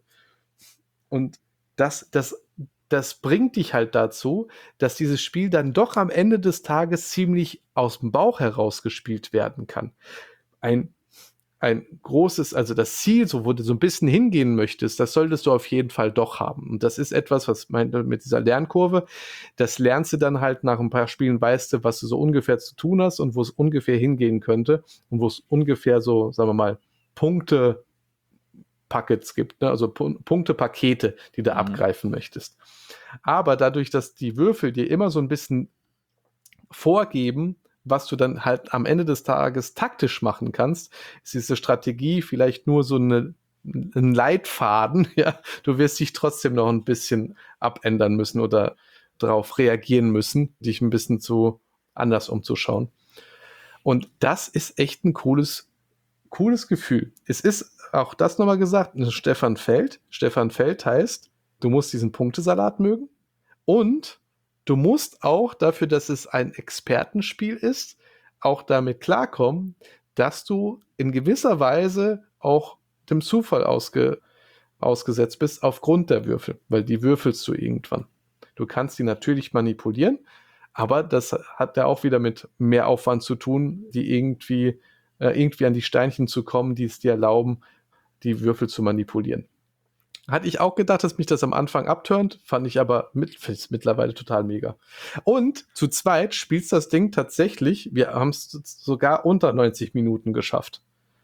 Und das, das, das bringt dich halt dazu, dass dieses Spiel dann doch am Ende des Tages ziemlich aus dem Bauch heraus gespielt werden kann. Ein ein großes, also das Ziel, so wo du so ein bisschen hingehen möchtest, das solltest du auf jeden Fall doch haben. Und das ist etwas, was meinte mit dieser Lernkurve, das lernst du dann halt nach ein paar Spielen, weißt du, was du so ungefähr zu tun hast und wo es ungefähr hingehen könnte und wo es ungefähr so, sagen wir mal, Punkte Packets gibt, ne? Also P- Punkte-Pakete, die du mhm. abgreifen möchtest. Aber dadurch, dass die Würfel dir immer so ein bisschen vorgeben, was du dann halt am Ende des Tages taktisch machen kannst, ist diese Strategie vielleicht nur so eine, ein Leitfaden, ja. Du wirst dich trotzdem noch ein bisschen abändern müssen oder darauf reagieren müssen, dich ein bisschen zu anders umzuschauen. Und das ist echt ein cooles, cooles Gefühl. Es ist auch das nochmal gesagt, Stefan Feld. Stefan Feld heißt, du musst diesen Punktesalat mögen und du musst auch dafür, dass es ein Expertenspiel ist, auch damit klarkommen, dass du in gewisser Weise auch dem Zufall ausge, ausgesetzt bist aufgrund der Würfel, weil die würfelst du irgendwann. Du kannst die natürlich manipulieren, aber das hat ja auch wieder mit mehr Aufwand zu tun, die irgendwie, äh, irgendwie an die Steinchen zu kommen, die es dir erlauben, die Würfel zu manipulieren. Hatte ich auch gedacht, dass mich das am Anfang abturnt, fand ich aber mit, mittlerweile total mega. Und zu zweit spielst das Ding tatsächlich, wir haben es sogar unter neunzig Minuten geschafft.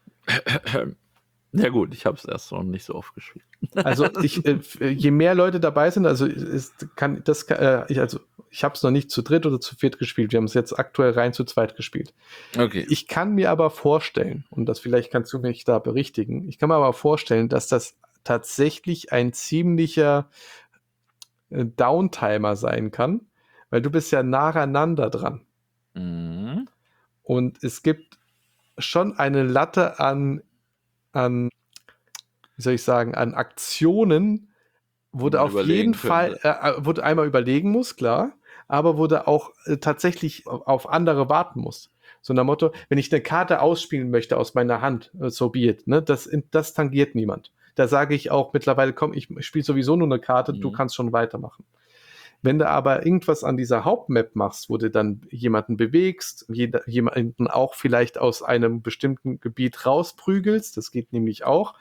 Ja gut, ich habe es erst noch nicht so oft gespielt. Also ich, äh, je mehr Leute dabei sind, also ist, kann das, äh, ich, also ich habe es noch nicht zu dritt oder zu viert gespielt. Wir haben es jetzt aktuell rein zu zweit gespielt. Okay. Ich kann mir aber vorstellen, und das vielleicht kannst du mich da berichtigen, ich kann mir aber vorstellen, dass das tatsächlich ein ziemlicher äh, Downtimer sein kann, weil du bist ja nacheinander dran. Mhm. Und es gibt schon eine Latte an, an wie soll ich sagen, an Aktionen, wo du auf jeden Fall, äh, wo du einmal überlegen musst, klar, aber wo du auch äh, tatsächlich auf andere warten musst. So nach Motto, wenn ich eine Karte ausspielen möchte aus meiner Hand, äh, so be it, ne, das, das tangiert niemand. Da sage ich auch mittlerweile, komm, ich spiele sowieso nur eine Karte, mhm. du kannst schon weitermachen. Wenn du aber irgendwas an dieser Hauptmap machst, wo du dann jemanden bewegst, jeder, jemanden auch vielleicht aus einem bestimmten Gebiet rausprügelst, das geht nämlich auch,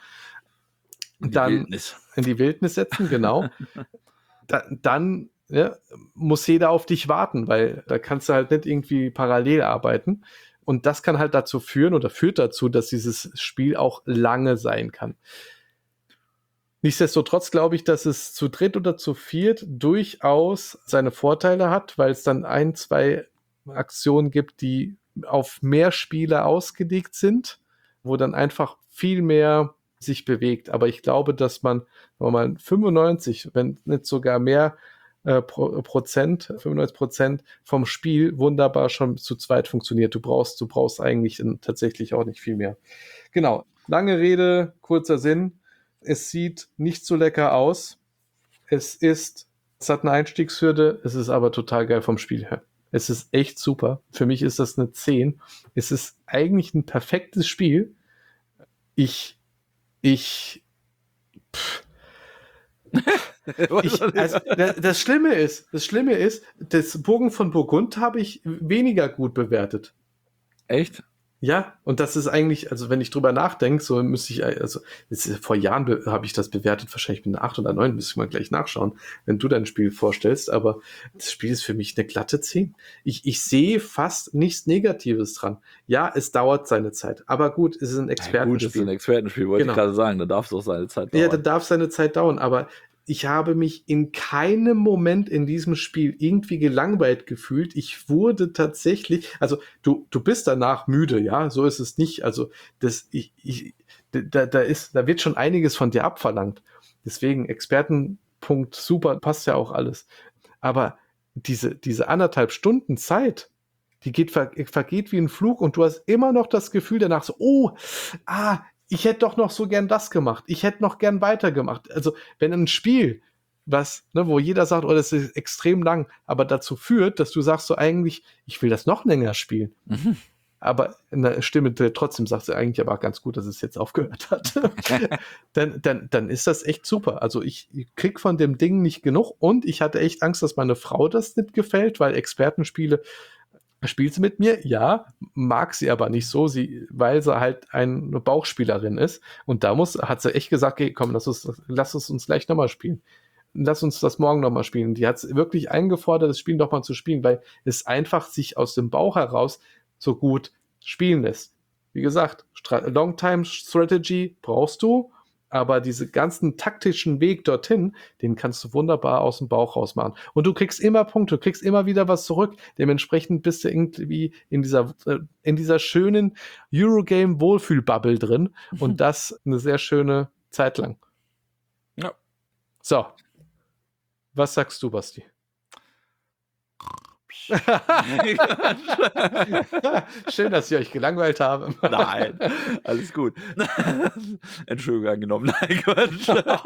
in die dann Wildnis. in die Wildnis setzen, genau, da, dann ja, muss jeder auf dich warten, weil da kannst du halt nicht irgendwie parallel arbeiten. Und das kann halt dazu führen oder führt dazu, dass dieses Spiel auch lange sein kann. Nichtsdestotrotz glaube ich, dass es zu dritt oder zu viert durchaus seine Vorteile hat, weil es dann ein, zwei Aktionen gibt, die auf mehr Spieler ausgelegt sind, wo dann einfach viel mehr sich bewegt. Aber ich glaube, dass man, wenn man mal fünfundneunzig, wenn nicht sogar mehr äh, Pro, Prozent, fünfundneunzig Prozent vom Spiel wunderbar schon zu zweit funktioniert. Du brauchst, du brauchst eigentlich in, tatsächlich auch nicht viel mehr. Genau. Lange Rede, kurzer Sinn. Es sieht nicht so lecker aus. Es ist, es hat eine Einstiegshürde, es ist aber total geil vom Spiel her. Es ist echt super. Für mich ist das eine zehn. Es ist eigentlich ein perfektes Spiel. Ich, ich, pff. ich also, das Schlimme ist, das Schlimme ist, das Burgen von Burgund habe ich weniger gut bewertet. Echt? Ja, und das ist eigentlich, also wenn ich drüber nachdenke, so müsste ich, also ist, vor Jahren be- habe ich das bewertet, wahrscheinlich mit einer acht oder neun, müsste ich mal gleich nachschauen, wenn du dein Spiel vorstellst, aber das Spiel ist für mich eine glatte zehn. Ich, ich sehe fast nichts Negatives dran. Ja, es dauert seine Zeit, aber gut, es ist ein Expertenspiel. Ja, gut, es ist ein Expertenspiel, wollte genau. ich gerade sagen, da darf es auch seine Zeit dauern. Ja, da darf seine Zeit dauern, aber ich habe mich in keinem Moment in diesem Spiel irgendwie gelangweilt gefühlt. Ich wurde tatsächlich, also du, du bist danach müde, ja, so ist es nicht. Also das, ich, ich, da, da ist, da wird schon einiges von dir abverlangt. Deswegen Expertenpunkt super, passt ja auch alles. Aber diese, diese anderthalb Stunden Zeit, die geht, ver, vergeht wie ein Flug und du hast immer noch das Gefühl danach so, oh, ah, ich hätte doch noch so gern das gemacht. Ich hätte noch gern weitergemacht. Also, wenn ein Spiel, was, ne, wo jeder sagt, oh, das ist extrem lang, aber dazu führt, dass du sagst so eigentlich, ich will das noch länger spielen. Mhm. Aber eine Stimme trotzdem sagt sie eigentlich aber ganz gut, dass es jetzt aufgehört hat. dann, dann, dann ist das echt super. Also ich, ich krieg von dem Ding nicht genug und ich hatte echt Angst, dass meine Frau das nicht gefällt, weil Expertenspiele Spielt sie mit mir? Ja, mag sie aber nicht so, sie, weil sie halt eine Bauchspielerin ist. Und da muss, hat sie echt gesagt, okay, komm, lass uns, lass uns uns gleich nochmal spielen. Lass uns das morgen nochmal spielen. Die hat es wirklich eingefordert, das Spiel nochmal zu spielen, weil es einfach sich aus dem Bauch heraus so gut spielen lässt. Wie gesagt, Long-Time-Strategy brauchst du, aber diese ganzen taktischen Weg dorthin, den kannst du wunderbar aus dem Bauch raus machen. Und du kriegst immer Punkte, du kriegst immer wieder was zurück. Dementsprechend bist du irgendwie in dieser, äh, in dieser schönen Eurogame-Wohlfühl-Bubble drin. Und das eine sehr schöne Zeit lang. Ja. So. Was sagst du, Basti? Schön, dass ich euch gelangweilt habe. Nein, alles gut. Entschuldigung angenommen. Nein, Quatsch.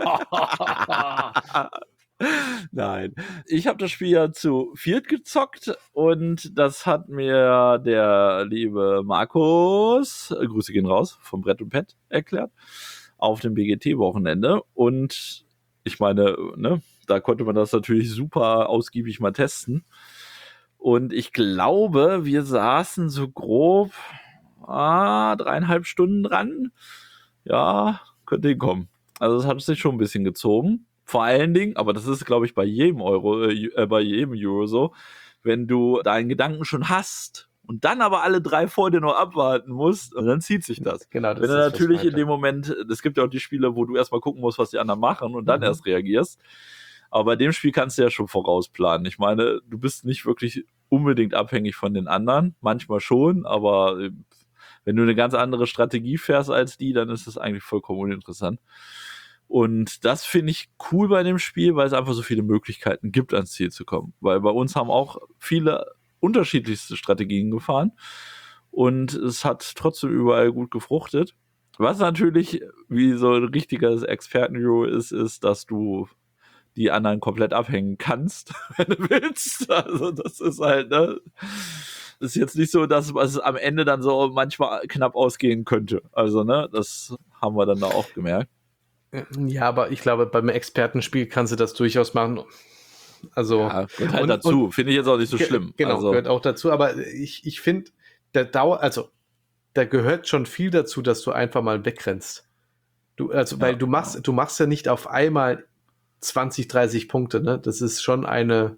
Nein. Ich habe das Spiel ja zu viert gezockt und das hat mir der liebe Markus, Grüße gehen raus, vom Brett und Pet erklärt, auf dem B G T-Wochenende. Und ich meine, ne, da konnte man das natürlich super ausgiebig mal testen. Und ich glaube, wir saßen so grob ah, dreieinhalb Stunden dran. Ja, könnte hinkommen. Also es hat sich schon ein bisschen gezogen. Vor allen Dingen, aber das ist, glaube ich, bei jedem Euro, äh, bei jedem Euro so, wenn du deinen Gedanken schon hast und dann aber alle drei vor dir noch abwarten musst, und dann zieht sich das. Genau, das wenn du ist, natürlich in dem Moment, es gibt ja auch die Spiele, wo du erstmal gucken musst, was die anderen machen und dann Mhm. erst reagierst. Aber bei dem Spiel kannst du ja schon vorausplanen. Ich meine, du bist nicht wirklich unbedingt abhängig von den anderen. Manchmal schon, aber wenn du eine ganz andere Strategie fährst als die, dann ist das eigentlich vollkommen uninteressant. Und das finde ich cool bei dem Spiel, weil es einfach so viele Möglichkeiten gibt, ans Ziel zu kommen. Weil bei uns haben auch viele unterschiedlichste Strategien gefahren und es hat trotzdem überall gut gefruchtet. Was natürlich, wie so ein richtiges Experten-Euro ist, ist, dass du die anderen komplett abhängen kannst, wenn du willst. Also das ist halt, ne, ist jetzt nicht so, dass es am Ende dann so manchmal knapp ausgehen könnte. Also, ne, das haben wir dann da auch gemerkt. Ja, aber ich glaube, beim Expertenspiel kannst du das durchaus machen. Also, ja, gehört halt und, dazu. Finde ich jetzt auch nicht so schlimm. Genau, also, gehört auch dazu. Aber ich, ich finde, der Dauer, also da gehört schon viel dazu, dass du einfach mal wegrennst. Du, also, weil ja, du machst, ja. du machst ja nicht auf einmal zwanzig, dreißig Punkte, ne? Das ist schon eine.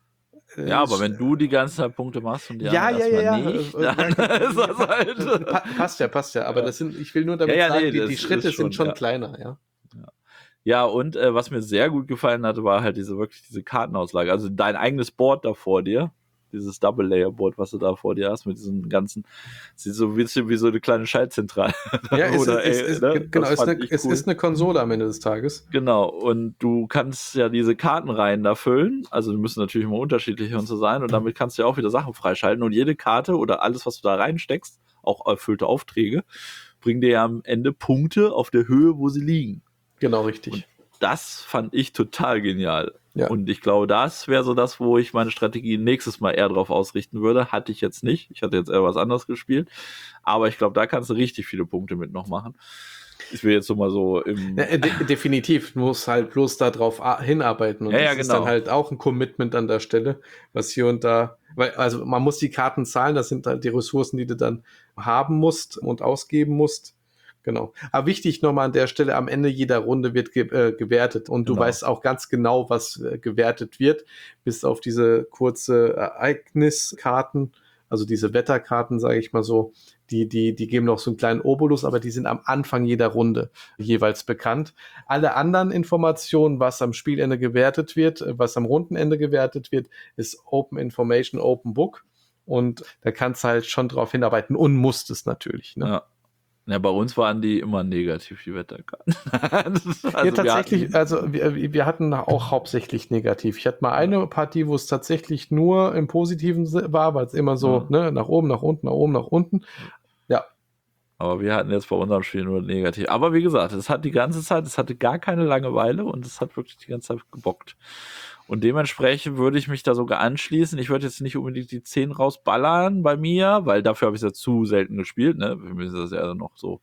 Äh, ja, aber wenn du die ganze Zeit Punkte machst und die ja, anderen ja, ja, ja, ja, nicht, äh, dann ja, ist das halt. Pa passt ja, passt ja. Aber ja. das sind, ich will nur damit ja, ja, sagen, nee, die, die Schritte schon, sind schon ja. kleiner, ja. Ja, ja und äh, was mir sehr gut gefallen hatte, war halt diese wirklich diese Kartenauslage. Also dein eigenes Board da vor dir, dieses Double-Layer-Board, was du da vor dir hast, mit diesen ganzen, sieht so ein bisschen wie so eine kleine Schaltzentrale. Ja, es, Oder, ist, ey, ist, ne? genau, es, eine, cool. es ist eine Konsole am Ende des Tages. Genau, und du kannst ja diese Kartenreihen da füllen, also die müssen natürlich immer unterschiedlich und so sein, und damit kannst du ja auch wieder Sachen freischalten, und jede Karte oder alles, was du da reinsteckst, auch erfüllte Aufträge, bringen dir ja am Ende Punkte auf der Höhe, wo sie liegen. Genau, richtig. Und das fand ich total genial. Ja. Und ich glaube, das wäre so das, wo ich meine Strategie nächstes Mal eher drauf ausrichten würde. Hatte ich jetzt nicht. Ich hatte jetzt eher was anderes gespielt. Aber ich glaube, da kannst du richtig viele Punkte mit noch machen. Ich will jetzt so mal so im... Ja, de definitiv. Du musst halt bloß darauf hinarbeiten. Und ja, das ja, ist genau. dann halt auch ein Commitment an der Stelle, was hier und da... Weil, also man muss die Karten zahlen, das sind halt die Ressourcen, die du dann haben musst und ausgeben musst. Genau. Aber wichtig nochmal an der Stelle, am Ende jeder Runde wird ge äh, gewertet und Genau. du weißt auch ganz genau, was äh, gewertet wird, bis auf diese kurze Ereigniskarten, also diese Wetterkarten, sage ich mal so, die, die, die geben noch so einen kleinen Obolus, aber die sind am Anfang jeder Runde jeweils bekannt. Alle anderen Informationen, was am Spielende gewertet wird, was am Rundenende gewertet wird, ist Open Information, Open Book, und da kannst du halt schon drauf hinarbeiten und musst es natürlich, ne? Ja. Ja, bei uns waren die immer negativ, die Wetterkarten. also ja, tatsächlich, wir hatten, also wir, wir hatten auch hauptsächlich negativ. Ich hatte mal eine Partie, wo es tatsächlich nur im Positiven war, weil es immer so, ja. ne, nach oben, nach unten, nach oben, nach unten. Ja. Aber wir hatten jetzt bei unserem Spiel nur negativ. Aber wie gesagt, es hat die ganze Zeit, es hatte gar keine Langeweile und es hat wirklich die ganze Zeit gebockt. Und dementsprechend würde ich mich da sogar anschließen. Ich würde jetzt nicht unbedingt die zehn rausballern bei mir, weil dafür habe ich es ja zu selten gespielt. Ne? Für mich ist das ja noch so.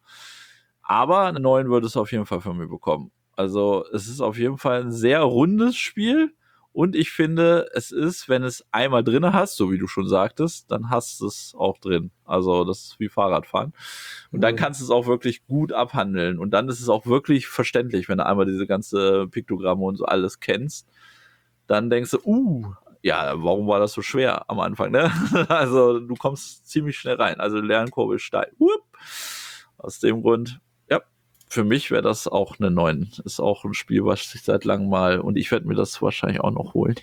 Aber eine neun würde es auf jeden Fall von mir bekommen. Also es ist auf jeden Fall ein sehr rundes Spiel Und ich finde, es ist, wenn es einmal drin hast, so wie du schon sagtest, dann hast du es auch drin. Also das ist wie Fahrradfahren. Und dann Mhm. kannst du es auch wirklich gut abhandeln. Und dann ist es auch wirklich verständlich, wenn du einmal diese ganze Piktogramme und so alles kennst. Dann denkst du, uh, ja, warum war das so schwer am Anfang, ne? Also du kommst ziemlich schnell rein. Also Lernkurve ist steil. Whoop. Aus dem Grund, ja, für mich wäre das auch eine neun. Ist auch ein Spiel, was ich seit langem mal, und ich werde mir das wahrscheinlich auch noch holen.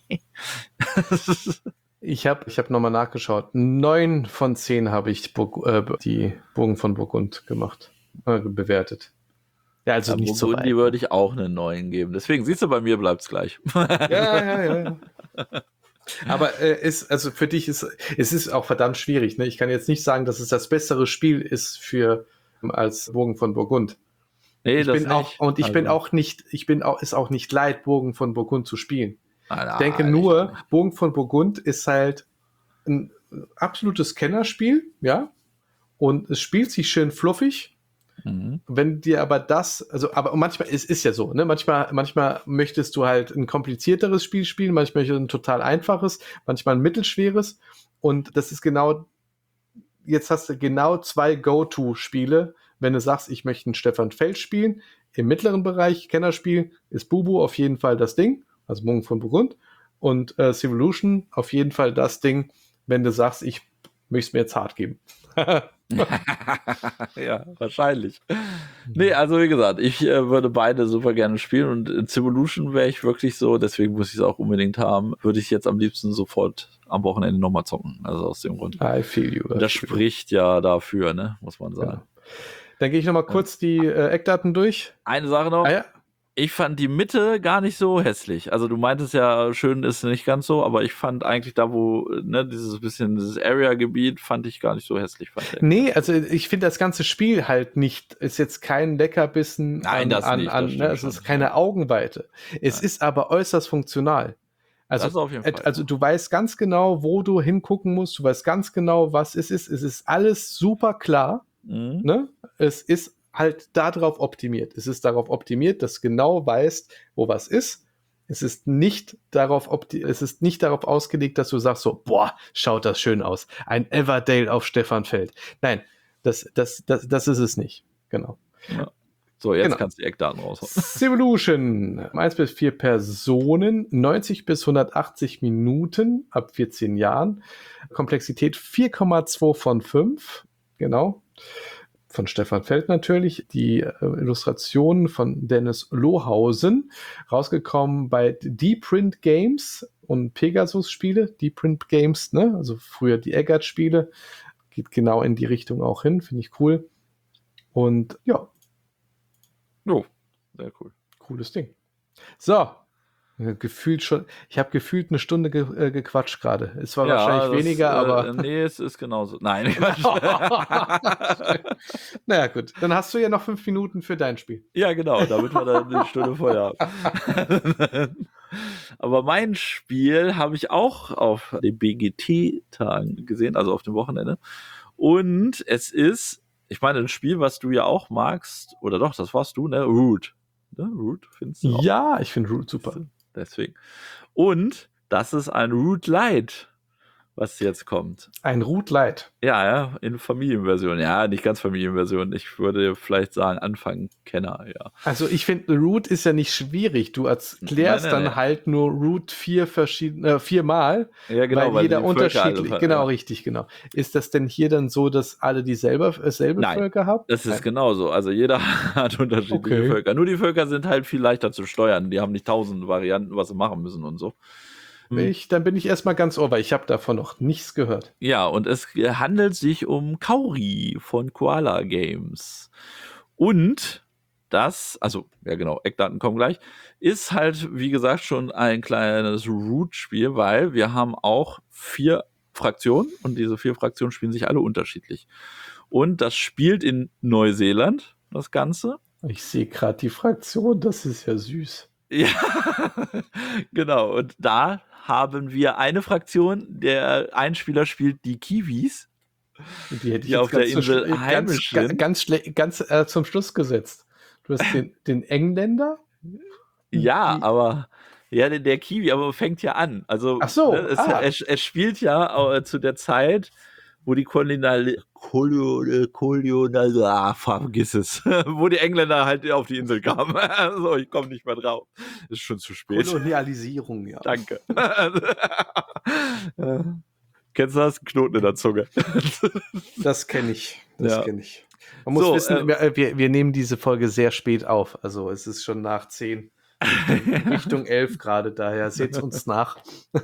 Ich habe ich hab nochmal nachgeschaut. Neun von zehn habe ich Burg, äh, die Burgen von Burgund gemacht, äh, bewertet. Ja, also Ja, nicht so weit. Die würde ich auch eine neun geben. Deswegen, siehst du, bei mir bleibt es gleich. Ja, ja, ja, ja. Aber äh, ist, also für dich ist es ist auch verdammt schwierig. Ne? Ich kann jetzt nicht sagen, dass es das bessere Spiel ist für als Burgen von Burgund. Nee, ich das bin nicht. auch und ich also. bin auch nicht, ich bin auch ist auch nicht leid, Burgen von Burgund zu spielen. Ah, ich denke nur, Burgen von Burgund ist halt ein absolutes Kennerspiel, ja, und es spielt sich schön fluffig. Mhm. Wenn dir aber das, also, aber manchmal, es ist ja so, ne, manchmal, manchmal möchtest du halt ein komplizierteres Spiel spielen, manchmal ein total einfaches, manchmal ein mittelschweres, und das ist genau, jetzt hast du genau zwei Go-To-Spiele, wenn du sagst, ich möchte einen Stefan Feld spielen, im mittleren Bereich, Kennerspiel, ist Bubu auf jeden Fall das Ding, also Burgen von Burgund, und äh, Civolution auf jeden Fall das Ding, wenn du sagst, ich möchte es mir jetzt hart geben. Ja, wahrscheinlich. Nee, also wie gesagt, ich äh, würde beide super gerne spielen, und in Civolution wäre ich wirklich so, deswegen muss ich es auch unbedingt haben, würde ich jetzt am liebsten sofort am Wochenende nochmal zocken. Also aus dem Grund. I feel you. Das spricht ja dafür, ne, muss man sagen. Genau. Dann gehe ich nochmal kurz die äh, Eckdaten durch. Eine Sache noch. Ah, ja. Ich fand die Mitte gar nicht so hässlich. Also du meintest ja, schön ist nicht ganz so, aber ich fand eigentlich da, wo, ne, dieses bisschen, dieses Area-Gebiet, fand ich gar nicht so hässlich. Fand ich. Nee, also ich finde das ganze Spiel halt nicht, ist jetzt kein Leckerbissen. Nein, an, das an, nicht. Das an ne, es ist keine ja. Augenweite. Es Nein. ist aber äußerst funktional. Also, das auf jeden Fall, also du weißt ganz genau, wo du hingucken musst, du weißt ganz genau, was es ist. Es ist alles super klar. Mhm. Ne? Es ist halt darauf optimiert. Es ist darauf optimiert, dass du genau weißt, wo was ist. Es ist nicht darauf opti- es ist nicht darauf ausgelegt, dass du sagst so, boah, schaut das schön aus. Ein Everdale auf Stefan Feld. Nein, das, das, das, das ist es nicht. Genau. Ja. So, jetzt genau. kannst du die Eckdaten raushauen. Civolution. eins bis vier Personen, neunzig bis hundertachtzig Minuten, ab vierzehn Jahren. Komplexität vier Komma zwei von fünf. Genau. Von Stefan Feld natürlich, die äh, Illustrationen von Dennis Lohausen, rausgekommen bei D-Print Games und Pegasus-Spiele, D-Print Games, ne? Also früher die Eggert-Spiele, geht genau in die Richtung auch hin, finde ich cool. Und ja. Jo, sehr cool. Cooles Ding. So. Gefühlt schon, ich habe gefühlt eine Stunde ge, äh, gequatscht gerade. Es war ja, wahrscheinlich das, weniger, äh, aber. Nee, es ist genauso. Nein. Naja, gut. Dann hast du ja noch fünf Minuten für dein Spiel. Ja, genau, damit wir dann eine Stunde vorher haben. Aber mein Spiel habe ich auch auf den B G T-Tagen gesehen, also auf dem Wochenende. Und es ist, ich meine, ein Spiel, was du ja auch magst, oder doch, das warst du, ne? Root. Ne? Root, findest du auch? Ja, ich finde Root super. Deswegen. Und das ist ein Root Lite, was jetzt kommt. Ein Root Lite? Ja, ja, in Familienversion. Ja, nicht ganz Familienversion. Ich würde vielleicht sagen, Anfang-Kenner, ja. Also ich finde, Root ist ja nicht schwierig. Du erklärst nein, nein, dann nein. halt nur Root vier verschiedene, äh, viermal, ja, genau, weil, weil jeder unterschiedlich, genau, ja. richtig, genau. Ist das denn hier dann so, dass alle dieselbe selbe Völker haben? Das ist genauso. Also jeder hat unterschiedliche okay. Völker. Nur die Völker sind halt viel leichter zu steuern. Die haben nicht tausend Varianten, was sie machen müssen und so. Ich, dann bin ich erstmal ganz ohr, weil ich habe davon noch nichts gehört. Ja, und es handelt sich um Kauri von Koala Games. Und das, also, ja genau, Eckdaten kommen gleich, ist halt, wie gesagt, schon ein kleines Root-Spiel, weil wir haben auch vier Fraktionen und diese vier Fraktionen spielen sich alle unterschiedlich. Und das spielt in Neuseeland, das Ganze. Ich sehe gerade die Fraktion, das ist ja süß. Ja, genau. Und da haben wir eine Fraktion, der ein Spieler spielt die Kiwis, die, hätte ich die auf der Insel so heimisch ganz, sind. Ganz, ganz, ganz äh, zum Schluss gesetzt. Du hast den, den Engländer. Ja, die, aber Ja, der, der Kiwi, aber fängt ja an. Also, Ach so, ne, es, ah. er, er spielt ja äh, zu der Zeit, wo die Kolonial... Kolonial... Kolonial... Ah, vergiss es. Wo die Engländer halt auf die Insel kamen. So, ich komme nicht mehr drauf. Ist schon zu spät. Kolonialisierung, ja. Danke. Kennst du das? Knoten in der Zunge. Das kenne ich. Das Ja. kenne ich. Man muss So, wissen, äh, wir, wir nehmen diese Folge sehr spät auf. Also es ist schon nach zehn, Richtung, Richtung elf gerade. Daher seht uns nach.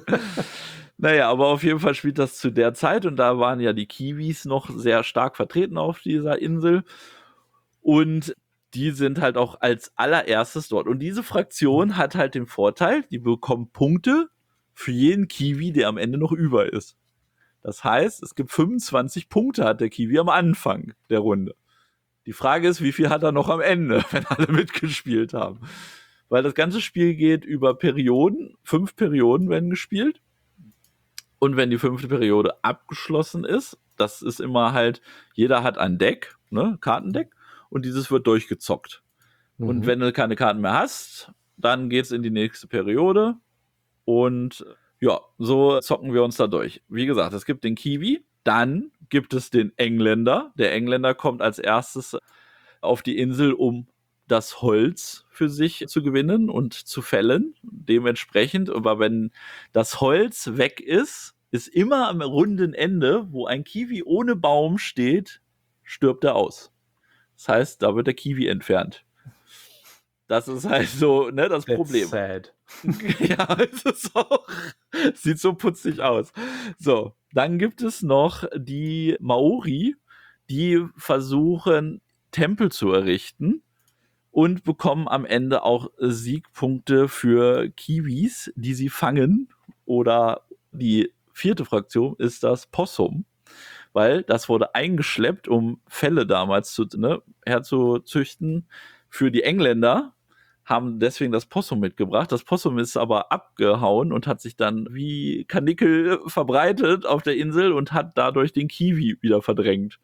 Naja, aber auf jeden Fall spielt das zu der Zeit und da waren ja die Kiwis noch sehr stark vertreten auf dieser Insel und die sind halt auch als allererstes dort. Und diese Fraktion hat halt den Vorteil, die bekommen Punkte für jeden Kiwi, der am Ende noch über ist. Das heißt, es gibt fünfundzwanzig Punkte hat der Kiwi am Anfang der Runde. Die Frage ist, wie viel hat er noch am Ende, wenn alle mitgespielt haben? Weil das ganze Spiel geht über Perioden, fünf Perioden werden gespielt. Und wenn die fünfte Periode abgeschlossen ist, das ist immer halt, jeder hat ein Deck, ne, Kartendeck, und dieses wird durchgezockt. Mhm. Und wenn du keine Karten mehr hast, dann geht's in die nächste Periode und ja, so zocken wir uns da durch. Wie gesagt, es gibt den Kiwi, dann gibt es den Engländer. Der Engländer kommt als erstes auf die Insel, um das Holz für sich zu gewinnen und zu fällen. Dementsprechend, aber wenn das Holz weg ist, ist immer am runden Ende, wo ein Kiwi ohne Baum steht, stirbt er aus. Das heißt, da wird der Kiwi entfernt. Das ist halt so, ne, das That's Problem. Sad. Ja, es ist auch. Sieht so putzig aus. So, dann gibt es noch die Maori, die versuchen, Tempel zu errichten und bekommen am Ende auch Siegpunkte für Kiwis, die sie fangen. Oder die vierte Fraktion ist das Possum, weil das wurde eingeschleppt, um Felle damals zu, ne, herzuzüchten für die Engländer. Haben deswegen das Possum mitgebracht. Das Possum ist aber abgehauen und hat sich dann wie Karnickel verbreitet auf der Insel und hat dadurch den Kiwi wieder verdrängt.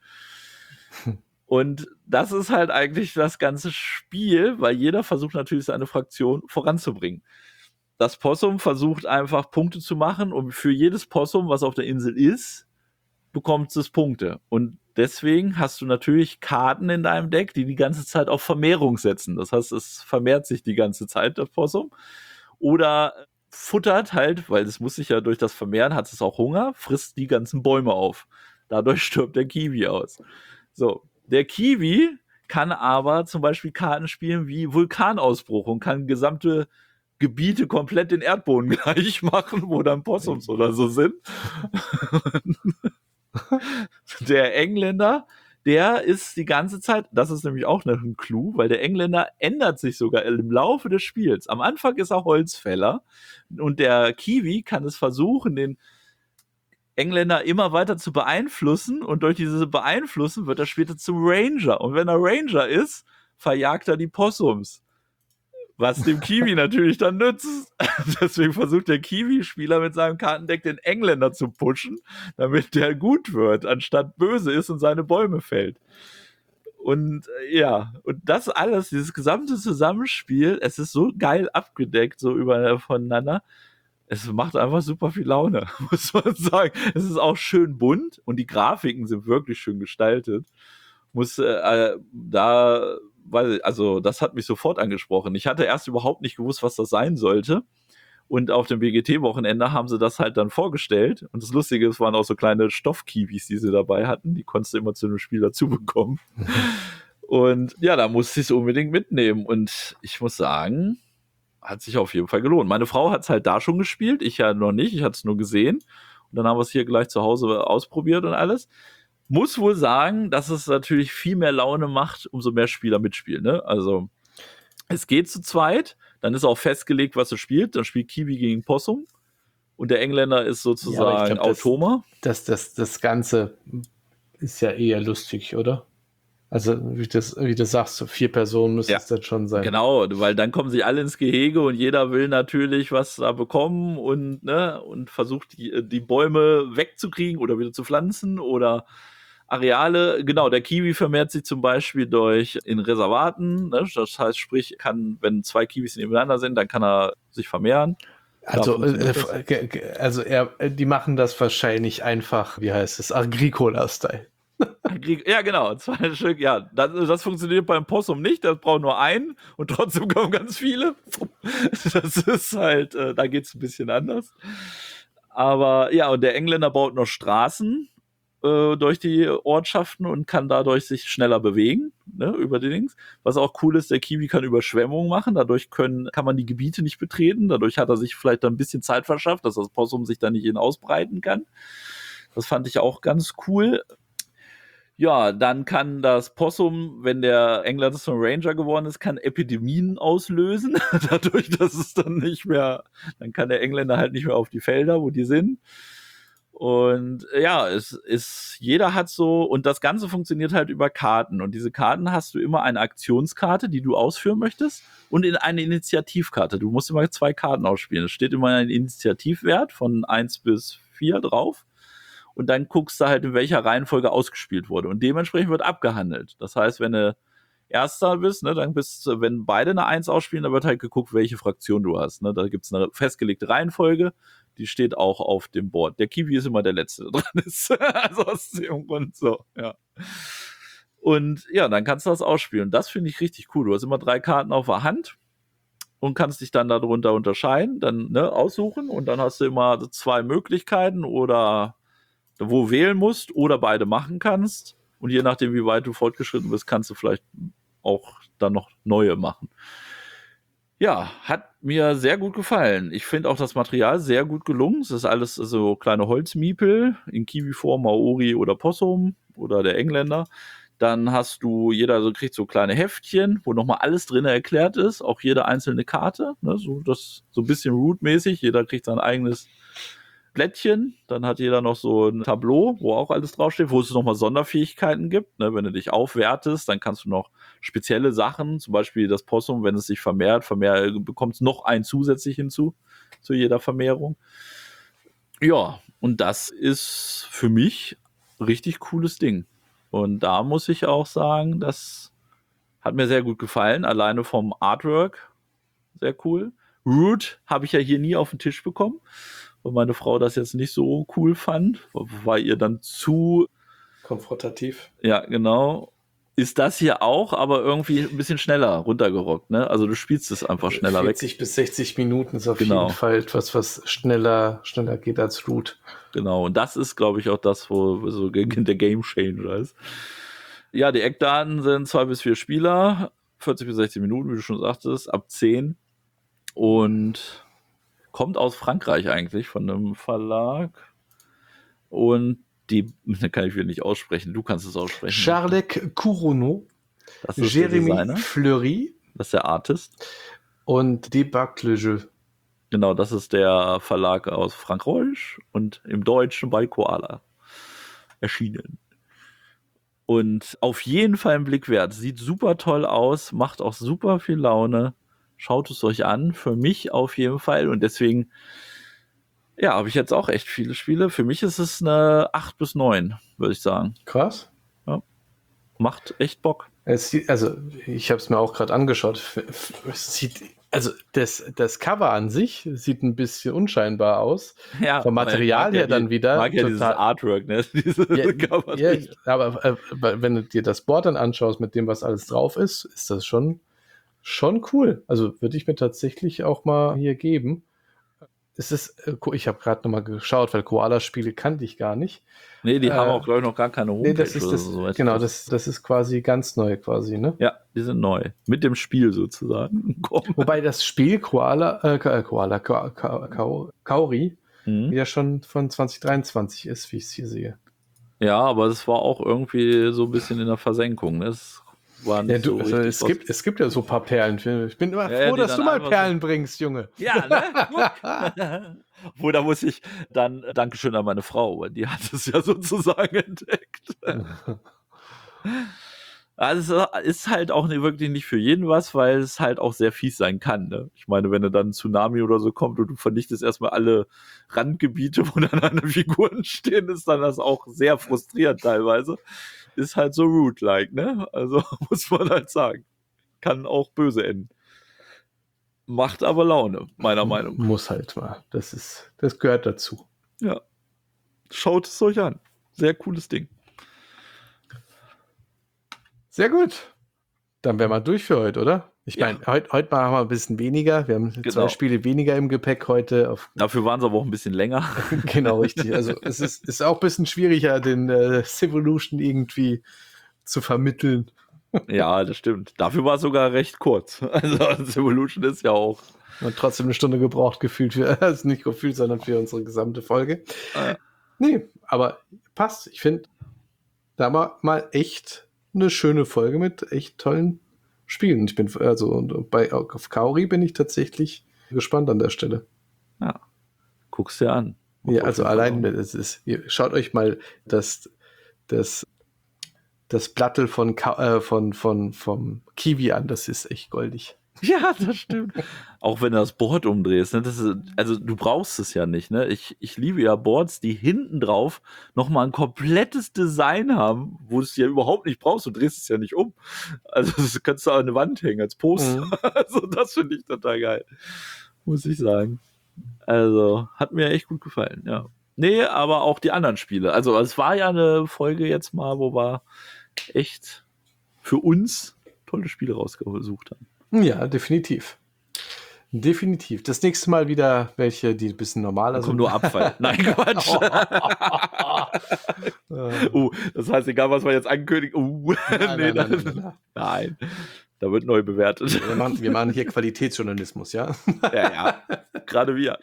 Und das ist halt eigentlich das ganze Spiel, weil jeder versucht natürlich seine Fraktion voranzubringen. Das Possum versucht einfach Punkte zu machen und für jedes Possum, was auf der Insel ist, bekommt es Punkte. Und deswegen hast du natürlich Karten in deinem Deck, die die ganze Zeit auf Vermehrung setzen. Das heißt, es vermehrt sich die ganze Zeit, das Possum. Oder futtert halt, weil es muss sich ja durch das Vermehren, hat es auch Hunger, frisst die ganzen Bäume auf. Dadurch stirbt der Kiwi aus. So, der Kiwi kann aber zum Beispiel Karten spielen wie Vulkanausbruch und kann gesamte Gebiete komplett den Erdboden gleich machen, wo dann Possums oder so sind. Der Engländer, der ist die ganze Zeit, das ist nämlich auch noch ein Clou, weil der Engländer ändert sich sogar im Laufe des Spiels. Am Anfang ist er Holzfäller und der Kiwi kann es versuchen, den Engländer immer weiter zu beeinflussen und durch diese Beeinflussen wird er später zum Ranger. Und wenn er Ranger ist, verjagt er die Possums. Was dem Kiwi natürlich dann nützt. Deswegen versucht der Kiwi-Spieler mit seinem Kartendeck den Engländer zu pushen, damit der gut wird, anstatt böse ist und seine Bäume fällt. Und äh, ja, und das alles, dieses gesamte Zusammenspiel, es ist so geil abgedeckt, so über, voneinander. Es macht einfach super viel Laune, muss man sagen. Es ist auch schön bunt und die Grafiken sind wirklich schön gestaltet. Muss äh, da, weil, also das hat mich sofort angesprochen. Ich hatte erst überhaupt nicht gewusst, was das sein sollte. Und auf dem B G T-Wochenende haben sie das halt dann vorgestellt. Und das Lustige, es waren auch so kleine Stoffkiwis, die sie dabei hatten. Die konntest du immer zu einem Spiel dazu bekommen. Und ja, da musste ich es unbedingt mitnehmen. Und ich muss sagen, hat sich auf jeden Fall gelohnt. Meine Frau hat es halt da schon gespielt, ich ja noch nicht, ich hatte es nur gesehen. Und dann haben wir es hier gleich zu Hause ausprobiert und alles. Muss wohl sagen, dass es natürlich viel mehr Laune macht, umso mehr Spieler mitspielen. Ne? Also es geht zu zweit, dann ist auch festgelegt, was er spielt. Dann spielt Kiwi gegen Possum und der Engländer ist sozusagen ja, glaub, Automa. Das, das, das, das Ganze ist ja eher lustig, oder? Also, wie, das, wie du sagst, so vier Personen müssen ja, es dann schon sein. Genau, weil dann kommen sie alle ins Gehege und jeder will natürlich was da bekommen und, ne, und versucht, die, die Bäume wegzukriegen oder wieder zu pflanzen oder Areale, genau, der Kiwi vermehrt sich zum Beispiel durch in Reservaten, ne? Das heißt, sprich, kann, wenn zwei Kiwis nebeneinander sind, dann kann er sich vermehren. Also, äh, also er, die machen das wahrscheinlich einfach, wie heißt es, Agricola-Style. Ja, genau, zwei Stück, ja. Das, das funktioniert beim Possum nicht, das braucht nur einen und trotzdem kommen ganz viele. Das ist halt, äh, da geht's ein bisschen anders. Aber ja, und der Engländer baut noch Straßen äh, durch die Ortschaften und kann dadurch sich schneller bewegen, ne, über die Dings. Was auch cool ist, der Kiwi kann Überschwemmungen machen, dadurch können, kann man die Gebiete nicht betreten, dadurch hat er sich vielleicht ein bisschen Zeit verschafft, dass das Possum sich da nicht hin ausbreiten kann. Das fand ich auch ganz cool. Ja, dann kann das Possum, wenn der Engländer zum Ranger geworden ist, kann Epidemien auslösen. Dadurch, dass es dann nicht mehr, dann kann der Engländer halt nicht mehr auf die Felder, wo die sind. Und ja, es ist, jeder hat so, und das Ganze funktioniert halt über Karten. Und diese Karten hast du immer eine Aktionskarte, die du ausführen möchtest, und in eine Initiativkarte. Du musst immer zwei Karten ausspielen. Es steht immer ein Initiativwert von eins bis vier drauf. Und dann guckst du halt, in welcher Reihenfolge ausgespielt wurde. Und dementsprechend wird abgehandelt. Das heißt, wenn du Erster bist, ne, dann bist du, wenn beide eine eins ausspielen, dann wird halt geguckt, welche Fraktion du hast. Ne? Da gibt es eine festgelegte Reihenfolge, die steht auch auf dem Board. Der Kiwi ist immer der Letzte, der dran ist. Also aus dem Grund so, ja. Und ja, dann kannst du das ausspielen. Das finde ich richtig cool. Du hast immer drei Karten auf der Hand und kannst dich dann darunter unterscheiden, dann ne, aussuchen. Und dann hast du immer zwei Möglichkeiten oder wo wählen musst oder beide machen kannst. Und je nachdem, wie weit du fortgeschritten bist, kannst du vielleicht auch dann noch neue machen. Ja, hat mir sehr gut gefallen. Ich finde auch das Material sehr gut gelungen. Es ist alles so kleine Holzmiepel in Kiwi-Form, Maori oder Possum oder der Engländer. Dann hast du, jeder so kriegt so kleine Heftchen, wo nochmal alles drin erklärt ist, auch jede einzelne Karte. Ne, so, das, so ein bisschen Root-mäßig. Jeder kriegt sein eigenes Blättchen, dann hat jeder noch so ein Tableau, wo auch alles draufsteht, wo es nochmal Sonderfähigkeiten gibt. Ne, wenn du dich aufwertest, dann kannst du noch spezielle Sachen, zum Beispiel das Possum, wenn es sich vermehrt, vermehrt bekommt es noch ein zusätzlich hinzu, zu jeder Vermehrung. Ja, und das ist für mich ein richtig cooles Ding. Und da muss ich auch sagen, das hat mir sehr gut gefallen, alleine vom Artwork, sehr cool. Root habe ich ja hier nie auf den Tisch bekommen, weil meine Frau das jetzt nicht so cool fand, war ihr dann zu konfrontativ. Ja, genau. Ist das hier auch, aber irgendwie ein bisschen schneller runtergerockt, ne? Also du spielst es einfach schneller vierzig weg. vierzig bis sechzig Minuten ist auf genau. jeden Fall etwas, was schneller, schneller geht als Root. Genau, und das ist, glaube ich, auch das, wo so der Game Changer ist. Ja, die Eckdaten sind zwei bis vier Spieler, vierzig bis sechzig Minuten, wie du schon sagtest, ab zehn. Und kommt aus Frankreich eigentlich, von einem Verlag. Und die, da kann ich wieder nicht aussprechen, du kannst es aussprechen. Charles Couronneau, das ist Jérémy Fleury. Das ist der Artist. Und Debug le Jeu. Genau, das ist der Verlag aus Frankreich und im Deutschen bei Koala erschienen. Und auf jeden Fall ein Blick wert. Sieht super toll aus, macht auch super viel Laune. Schaut es euch an, für mich auf jeden Fall. Und deswegen, ja, habe ich jetzt auch echt viele Spiele. Für mich ist es eine acht bis neun, würde ich sagen. Krass. Ja. Macht echt Bock. Es sieht, also, ich habe es mir auch gerade angeschaut. Es sieht, also das, das Cover an sich sieht ein bisschen unscheinbar aus. Ja, vom Material her ja dann die, wieder. Mag ja dieses Artwork, ne? Diese ja, Cover ja, aber äh, wenn du dir das Board dann anschaust, mit dem, was alles drauf ist, ist das schon, schon cool. Also würde ich mir tatsächlich auch mal hier geben. Es ist, ich habe gerade nochmal geschaut, weil Koala-Spiele kannte ich gar nicht. Nee, die äh, haben auch, glaube ich, noch gar keine Homepage. Nee, das ist das, oder so. Genau, das, das ist quasi ganz neu quasi, ne? Ja, die sind neu. Mit dem Spiel sozusagen. Wobei das Spiel Koala, äh, Koala, Ka, Ka, Ka, Kauri mhm. ja schon von zwanzig dreiundzwanzig ist, wie ich es hier sehe. Ja, aber es war auch irgendwie so ein bisschen in der Versenkung. Das war nicht ja, du, so also es, gibt, es gibt ja so ein paar Perlen. Ich bin immer ja, froh, dass du mal Perlen so bringst, Junge. Ja, ne? Wo, da muss ich dann, Dankeschön an meine Frau, weil die hat es ja sozusagen entdeckt. Also es ist halt auch nicht, wirklich nicht für jeden was, weil es halt auch sehr fies sein kann. Ne? Ich meine, wenn dann ein Tsunami oder so kommt und du vernichtest erstmal alle Randgebiete, wo dann deine Figuren stehen, ist dann das auch sehr frustrierend teilweise. Ist halt so root-like, ne? Also muss man halt sagen. Kann auch böse enden. Macht aber Laune, meiner Meinung nach. Muss halt mal. Das ist, das gehört dazu. Ja. Schaut es euch an. Sehr cooles Ding. Sehr gut. Dann wären wir durch für heute, oder? Ich Ja. meine, heute, heute mal haben wir ein bisschen weniger. Wir haben Genau. zwei Spiele weniger im Gepäck heute. Auf Dafür waren sie aber auch ein bisschen länger. Genau, richtig. Also es ist, ist auch ein bisschen schwieriger, den äh, Civolution irgendwie zu vermitteln. Ja, das stimmt. Dafür war es sogar recht kurz. Also Civolution ist ja auch. Und trotzdem eine Stunde gebraucht, gefühlt für, also nicht gefühlt, sondern für unsere gesamte Folge. Äh, Nee, aber passt. Ich finde, da war mal echt eine schöne Folge mit echt tollen Spielen. Ich bin, also und bei auf Kaori bin ich tatsächlich gespannt an der Stelle. ja. Guck's dir an. Macht Ja, auf also jeden Fall allein, Laune. das ist, ihr schaut euch mal das, das, das Plattel von, Ka- äh, von, von, vom Kiwi an, das ist echt goldig. Ja, das stimmt. Auch wenn du das Board umdrehst, ne, das ist, also du brauchst es ja nicht, ne? Ich, ich liebe ja Boards, die hinten drauf nochmal ein komplettes Design haben, wo du es ja überhaupt nicht brauchst, du drehst es ja nicht um. Also das kannst du an eine Wand hängen als Poster. Mhm. Also das finde ich total geil. Muss ich sagen. Also, hat mir echt gut gefallen, ja. Nee, aber auch die anderen Spiele. Also es war ja eine Folge jetzt mal, wo wir echt für uns tolle Spiele rausgesucht haben. Ja, definitiv. Definitiv. Das nächste Mal wieder welche, die ein bisschen normaler Da sind. kommt nur Abfall. Nein, Quatsch. Äh, uh, das heißt, egal, was wir jetzt ankündigen. Uh, nein, nee, nein, nein, das- nein, nein. nein. Da wird neu bewertet. Wir, machen, wir machen hier Qualitätsjournalismus, ja? Ja, ja. Gerade wir.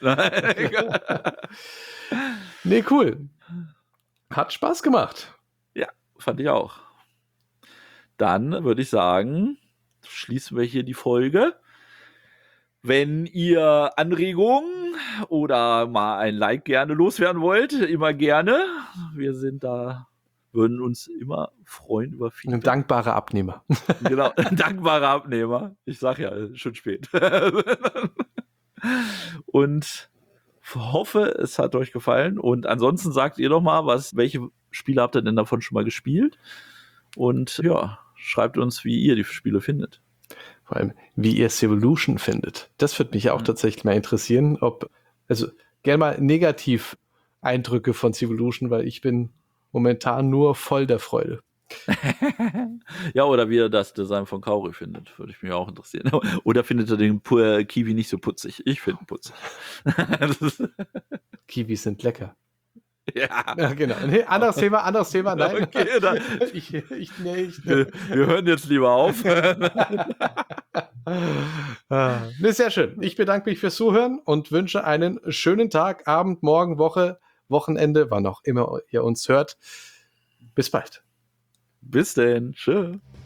Nee, cool. Hat Spaß gemacht. Ja, fand ich auch. Dann würde ich sagen, schließen wir hier die Folge. Wenn ihr Anregungen oder mal ein Like gerne loswerden wollt, immer gerne. Wir sind da, würden uns immer freuen über Ein Feedback. dankbarer Abnehmer. Genau, ein dankbarer Abnehmer. Ich sag ja, schon spät. Und hoffe, es hat euch gefallen. Und ansonsten sagt ihr doch mal, was, welche Spiele habt ihr denn davon schon mal gespielt? Und ja, schreibt uns, wie ihr die Spiele findet. Vor allem, wie ihr Civolution findet. Das würde mich auch Mhm. tatsächlich mal interessieren, ob, also gerne mal negativ Eindrücke von Civolution, weil ich bin momentan nur voll der Freude. Ja, oder wie ihr das Design von Kaori findet, würde ich mich auch interessieren. Oder findet ihr den Pu- Kiwi nicht so putzig? Ich finde ihn putzig. Das ist, Kiwis sind lecker. ja. Ja, genau. Nee, anderes Thema, anderes Thema, nein. Okay, dann- ich, ich, nee, ich, Wir, wir hören jetzt lieber auf. Ah, nee, sehr schön. Ich bedanke mich fürs Zuhören und wünsche einen schönen Tag, Abend, Morgen, Woche, Wochenende, wann auch immer ihr uns hört. Bis bald. Bis denn. Tschö.